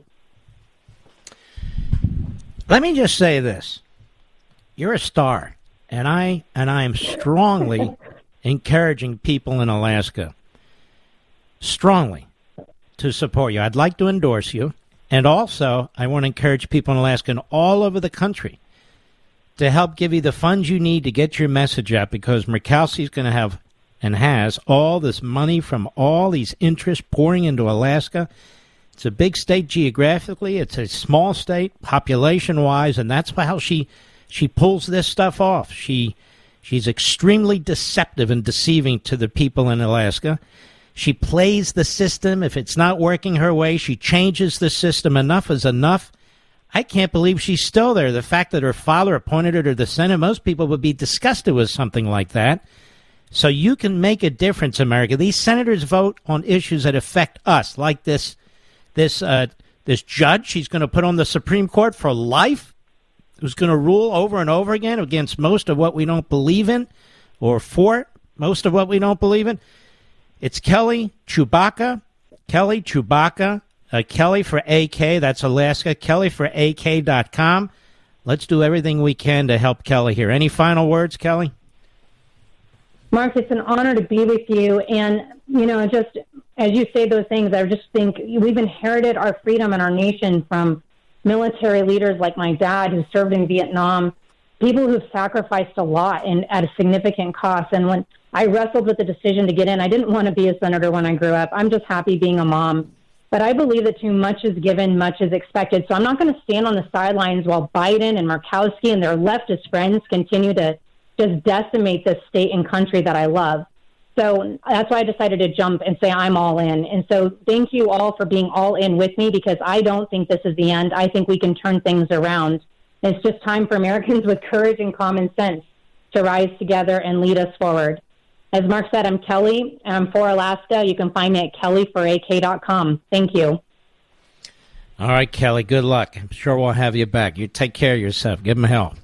Let me just say this. You're a star, and I and I am strongly encouraging people in Alaska, strongly, to support you. I'd like to endorse you, and also I want to encourage people in Alaska and all over the country to help give you the funds you need to get your message out, because Murkowski's going to have and has all this money from all these interests pouring into Alaska. It's a big state geographically. It's a small state population-wise, and that's how she she pulls this stuff off. She she's extremely deceptive and deceiving to the people in Alaska. She plays the system. If it's not working her way, she changes the system. Enough is enough. I can't believe she's still there. The fact that her father appointed her to the Senate, most people would be disgusted with something like that. So you can make a difference, America. These senators vote on issues that affect us, like this this uh, this judge she's going to put on the Supreme Court for life, who's going to rule over and over again against most of what we don't believe in, or for most of what we don't believe in. It's Kelly Tshibaka, Kelly Tshibaka, uh, Kelly for A K, that's Alaska, kelly for A K dot com. Let's do everything we can to help Kelly here. Any final words, Kelly? Mark, it's an honor to be with you. And, you know, just as you say those things, I just think we've inherited our freedom and our nation from military leaders like my dad, who served in Vietnam, people who've sacrificed a lot and at a significant cost. And when I wrestled with the decision to get in, I didn't want to be a senator when I grew up. I'm just happy being a mom. But I believe that too much is given, much is expected. So I'm not going to stand on the sidelines while Biden and Murkowski and their leftist friends continue to just decimate this state and country that I love. So that's why I decided to jump and say I'm all in. And so thank you all for being all in with me, because I don't think this is the end. I think we can turn things around. It's just time for Americans with courage and common sense to rise together and lead us forward. As Mark said, I'm Kelly, and I'm for Alaska. You can find me at kelly for A K dot com. Thank you. All right, Kelly, good luck. I'm sure we'll have you back. You take care of yourself. Give them help.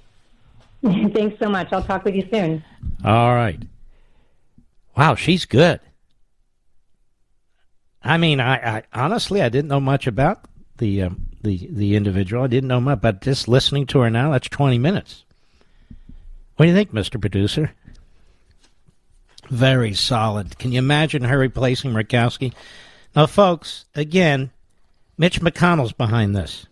Thanks so much. I'll talk with you soon. All right. Wow, she's good. I mean, I, I honestly, I didn't know much about the um, the the individual. I didn't know much, but just listening to her now, that's twenty minutes. What do you think, Mister Producer? Very solid. Can you imagine her replacing Murkowski? Now, folks, again, Mitch McConnell's behind this.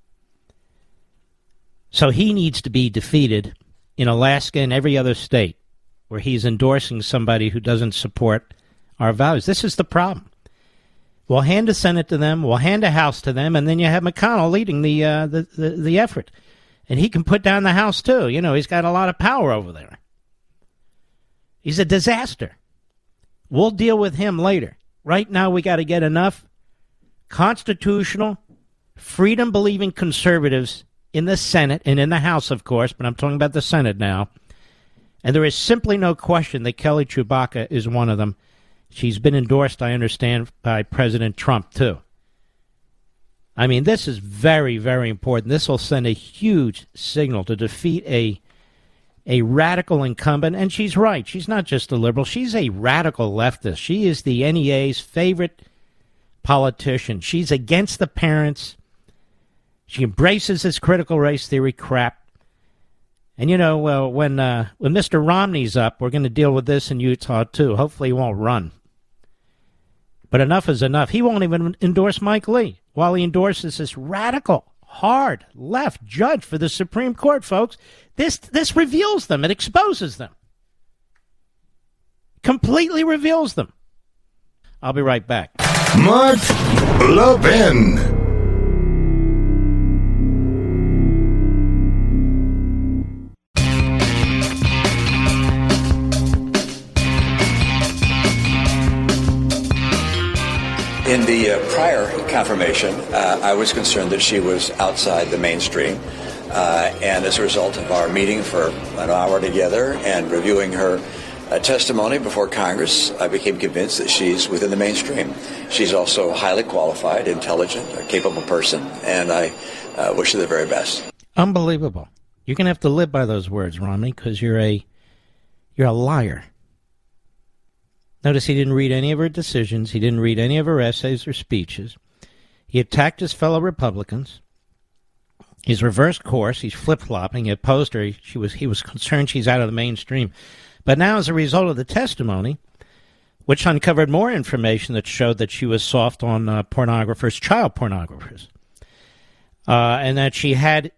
So he needs to be defeated in Alaska and every other state where he's endorsing somebody who doesn't support our values. This is the problem. We'll hand a Senate to them, we'll hand a House to them, and then you have McConnell leading the, uh, the, the, the effort. And he can put down the House, too. You know, he's got a lot of power over there. He's a disaster. We'll deal with him later. Right now, we got to get enough constitutional, freedom-believing conservatives in the Senate and in the House, of course, but I'm talking about the Senate now. And there is simply no question that Kelly Tshibaka is one of them. She's been endorsed, I understand, by President Trump, too. I mean, this is very, very important. This will send a huge signal to defeat a a radical incumbent. And she's right. She's not just a liberal. She's a radical leftist. She is the N E A's favorite politician. She's against the parents. She embraces this critical race theory crap. And, you know, well, when uh, when Mister Romney's up, we're going to deal with this in Utah, too. Hopefully he won't run. But enough is enough. He won't even endorse Mike Lee while he endorses this radical, hard, left judge for the Supreme Court, folks. This, this reveals them. It exposes them. Completely reveals them. I'll be right back. Mark Levin. In the uh, prior confirmation, uh, I was concerned that she was outside the mainstream. Uh, and as a result of our meeting for an hour together and reviewing her uh, testimony before Congress, I became convinced that she's within the mainstream. She's also a highly qualified, intelligent, a capable person, and I uh, wish her the very best. Unbelievable. You're going to have to live by those words, Romney, because you're a, you're a liar. Notice he didn't read any of her decisions. He didn't read any of her essays or speeches. He attacked his fellow Republicans. He's reversed course. He's flip-flopping. He opposed her. She was, he was concerned she's out of the mainstream. But now, as a result of the testimony, which uncovered more information that showed that she was soft on uh, pornographers, child pornographers, uh, and that she had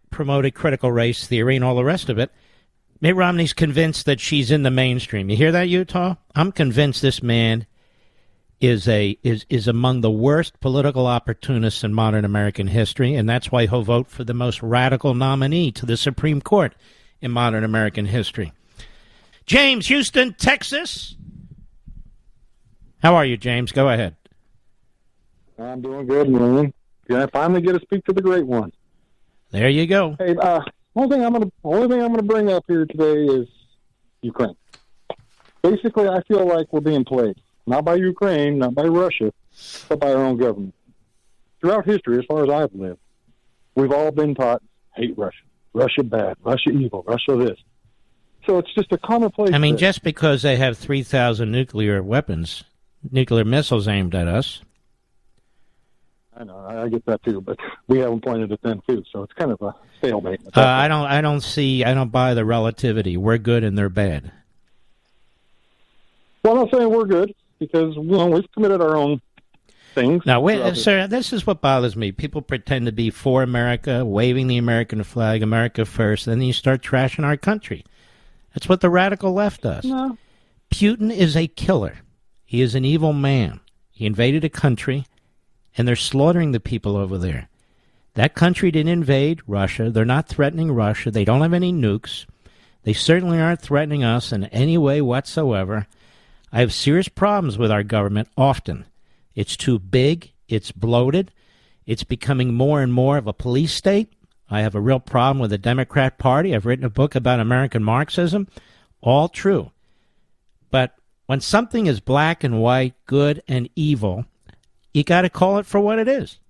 promoted critical race theory and all the rest of it. Mitt Romney's convinced that she's in the mainstream. You hear that, Utah? I'm convinced this man is a is is among the worst political opportunists in modern American history, and that's why he'll vote for the most radical nominee to the Supreme Court in modern American history. James, Houston, Texas. How are you, James? Go ahead. I'm doing good, man. Can I finally get to speak to the great one? There you go. Hey, uh, only thing I'm gonna only thing I'm gonna bring up here today is Ukraine. Basically, I feel like we're being played. Not by Ukraine, not by Russia, but by our own government. Throughout history, as far as I've lived, we've all been taught, hate Russia. Russia bad, Russia evil, Russia this. So it's just a commonplace. I mean, thing. just because they have three thousand nuclear weapons, nuclear missiles aimed at us. I know, I get that too, but we haven't pointed at them too, so it's kind of a stalemate. Uh, I don't, I don't see, I don't buy the relativity. We're good and they're bad. Well, I'm not saying we're good, because you know, we've committed our own things. Now, wait, sir, this is what bothers me. People pretend to be for America, waving the American flag, America first, and then you start trashing our country. That's what the radical left does. No. Putin is a killer. He is an evil man. He invaded a country, and they're slaughtering the people over there. That country didn't invade Russia. They're not threatening Russia. They don't have any nukes. They certainly aren't threatening us in any way whatsoever. I have serious problems with our government often. It's too big. It's bloated. It's becoming more and more of a police state. I have a real problem with the Democrat Party. I've written a book about American Marxism. All true. But when something is black and white, good and evil, you got to call it for what it is.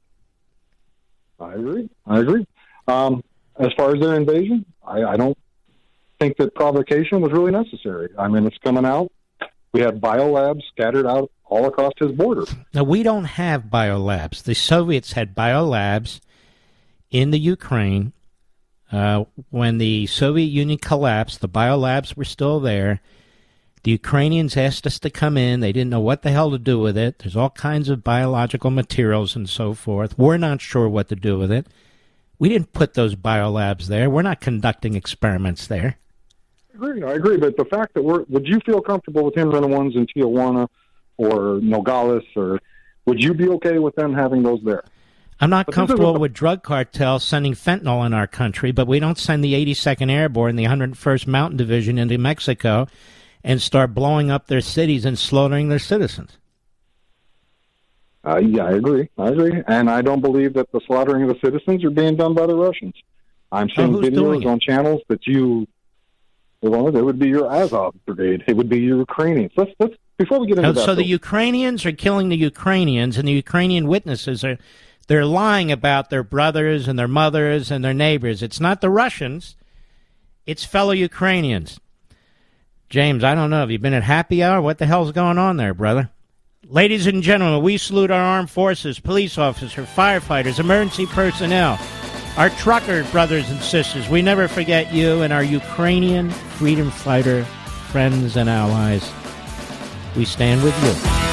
I agree. I agree. Um, as far as their invasion, I, I don't think that provocation was really necessary. I mean, it's coming out. We have biolabs scattered out all across his border. Now, we don't have biolabs. The Soviets had biolabs in the Ukraine. Uh, when the Soviet Union collapsed, the biolabs were still there. The Ukrainians asked us to come in. They didn't know what the hell to do with it. There's all kinds of biological materials and so forth. We're not sure what to do with it. We didn't put those biolabs there. We're not conducting experiments there. I agree, I agree, but the fact that we're, would you feel comfortable with him running ones in Tijuana or Nogales, or would you be okay with them having those there? I'm not but comfortable with drug cartels sending fentanyl in our country, but we don't send the eighty-second Airborne, the one hundred first Mountain Division into Mexico and start blowing up their cities and slaughtering their citizens. Uh, yeah, I agree. I agree. And I don't believe that the slaughtering of the citizens are being done by the Russians. I'm seeing oh, videos on channels that you... Well, it would be your Azov brigade. It would be your Ukrainians. Let's, let's, before we get into oh, that... So the Ukrainians are killing the Ukrainians, and the Ukrainian witnesses are... They're lying about their brothers and their mothers and their neighbors. It's not the Russians. It's fellow Ukrainians. James, I don't know. Have you been at happy hour? What the hell's going on there, brother? Ladies and gentlemen, we salute our armed forces, police officers, firefighters, emergency personnel, our trucker brothers and sisters. We never forget you and our Ukrainian freedom fighter friends and allies. We stand with you.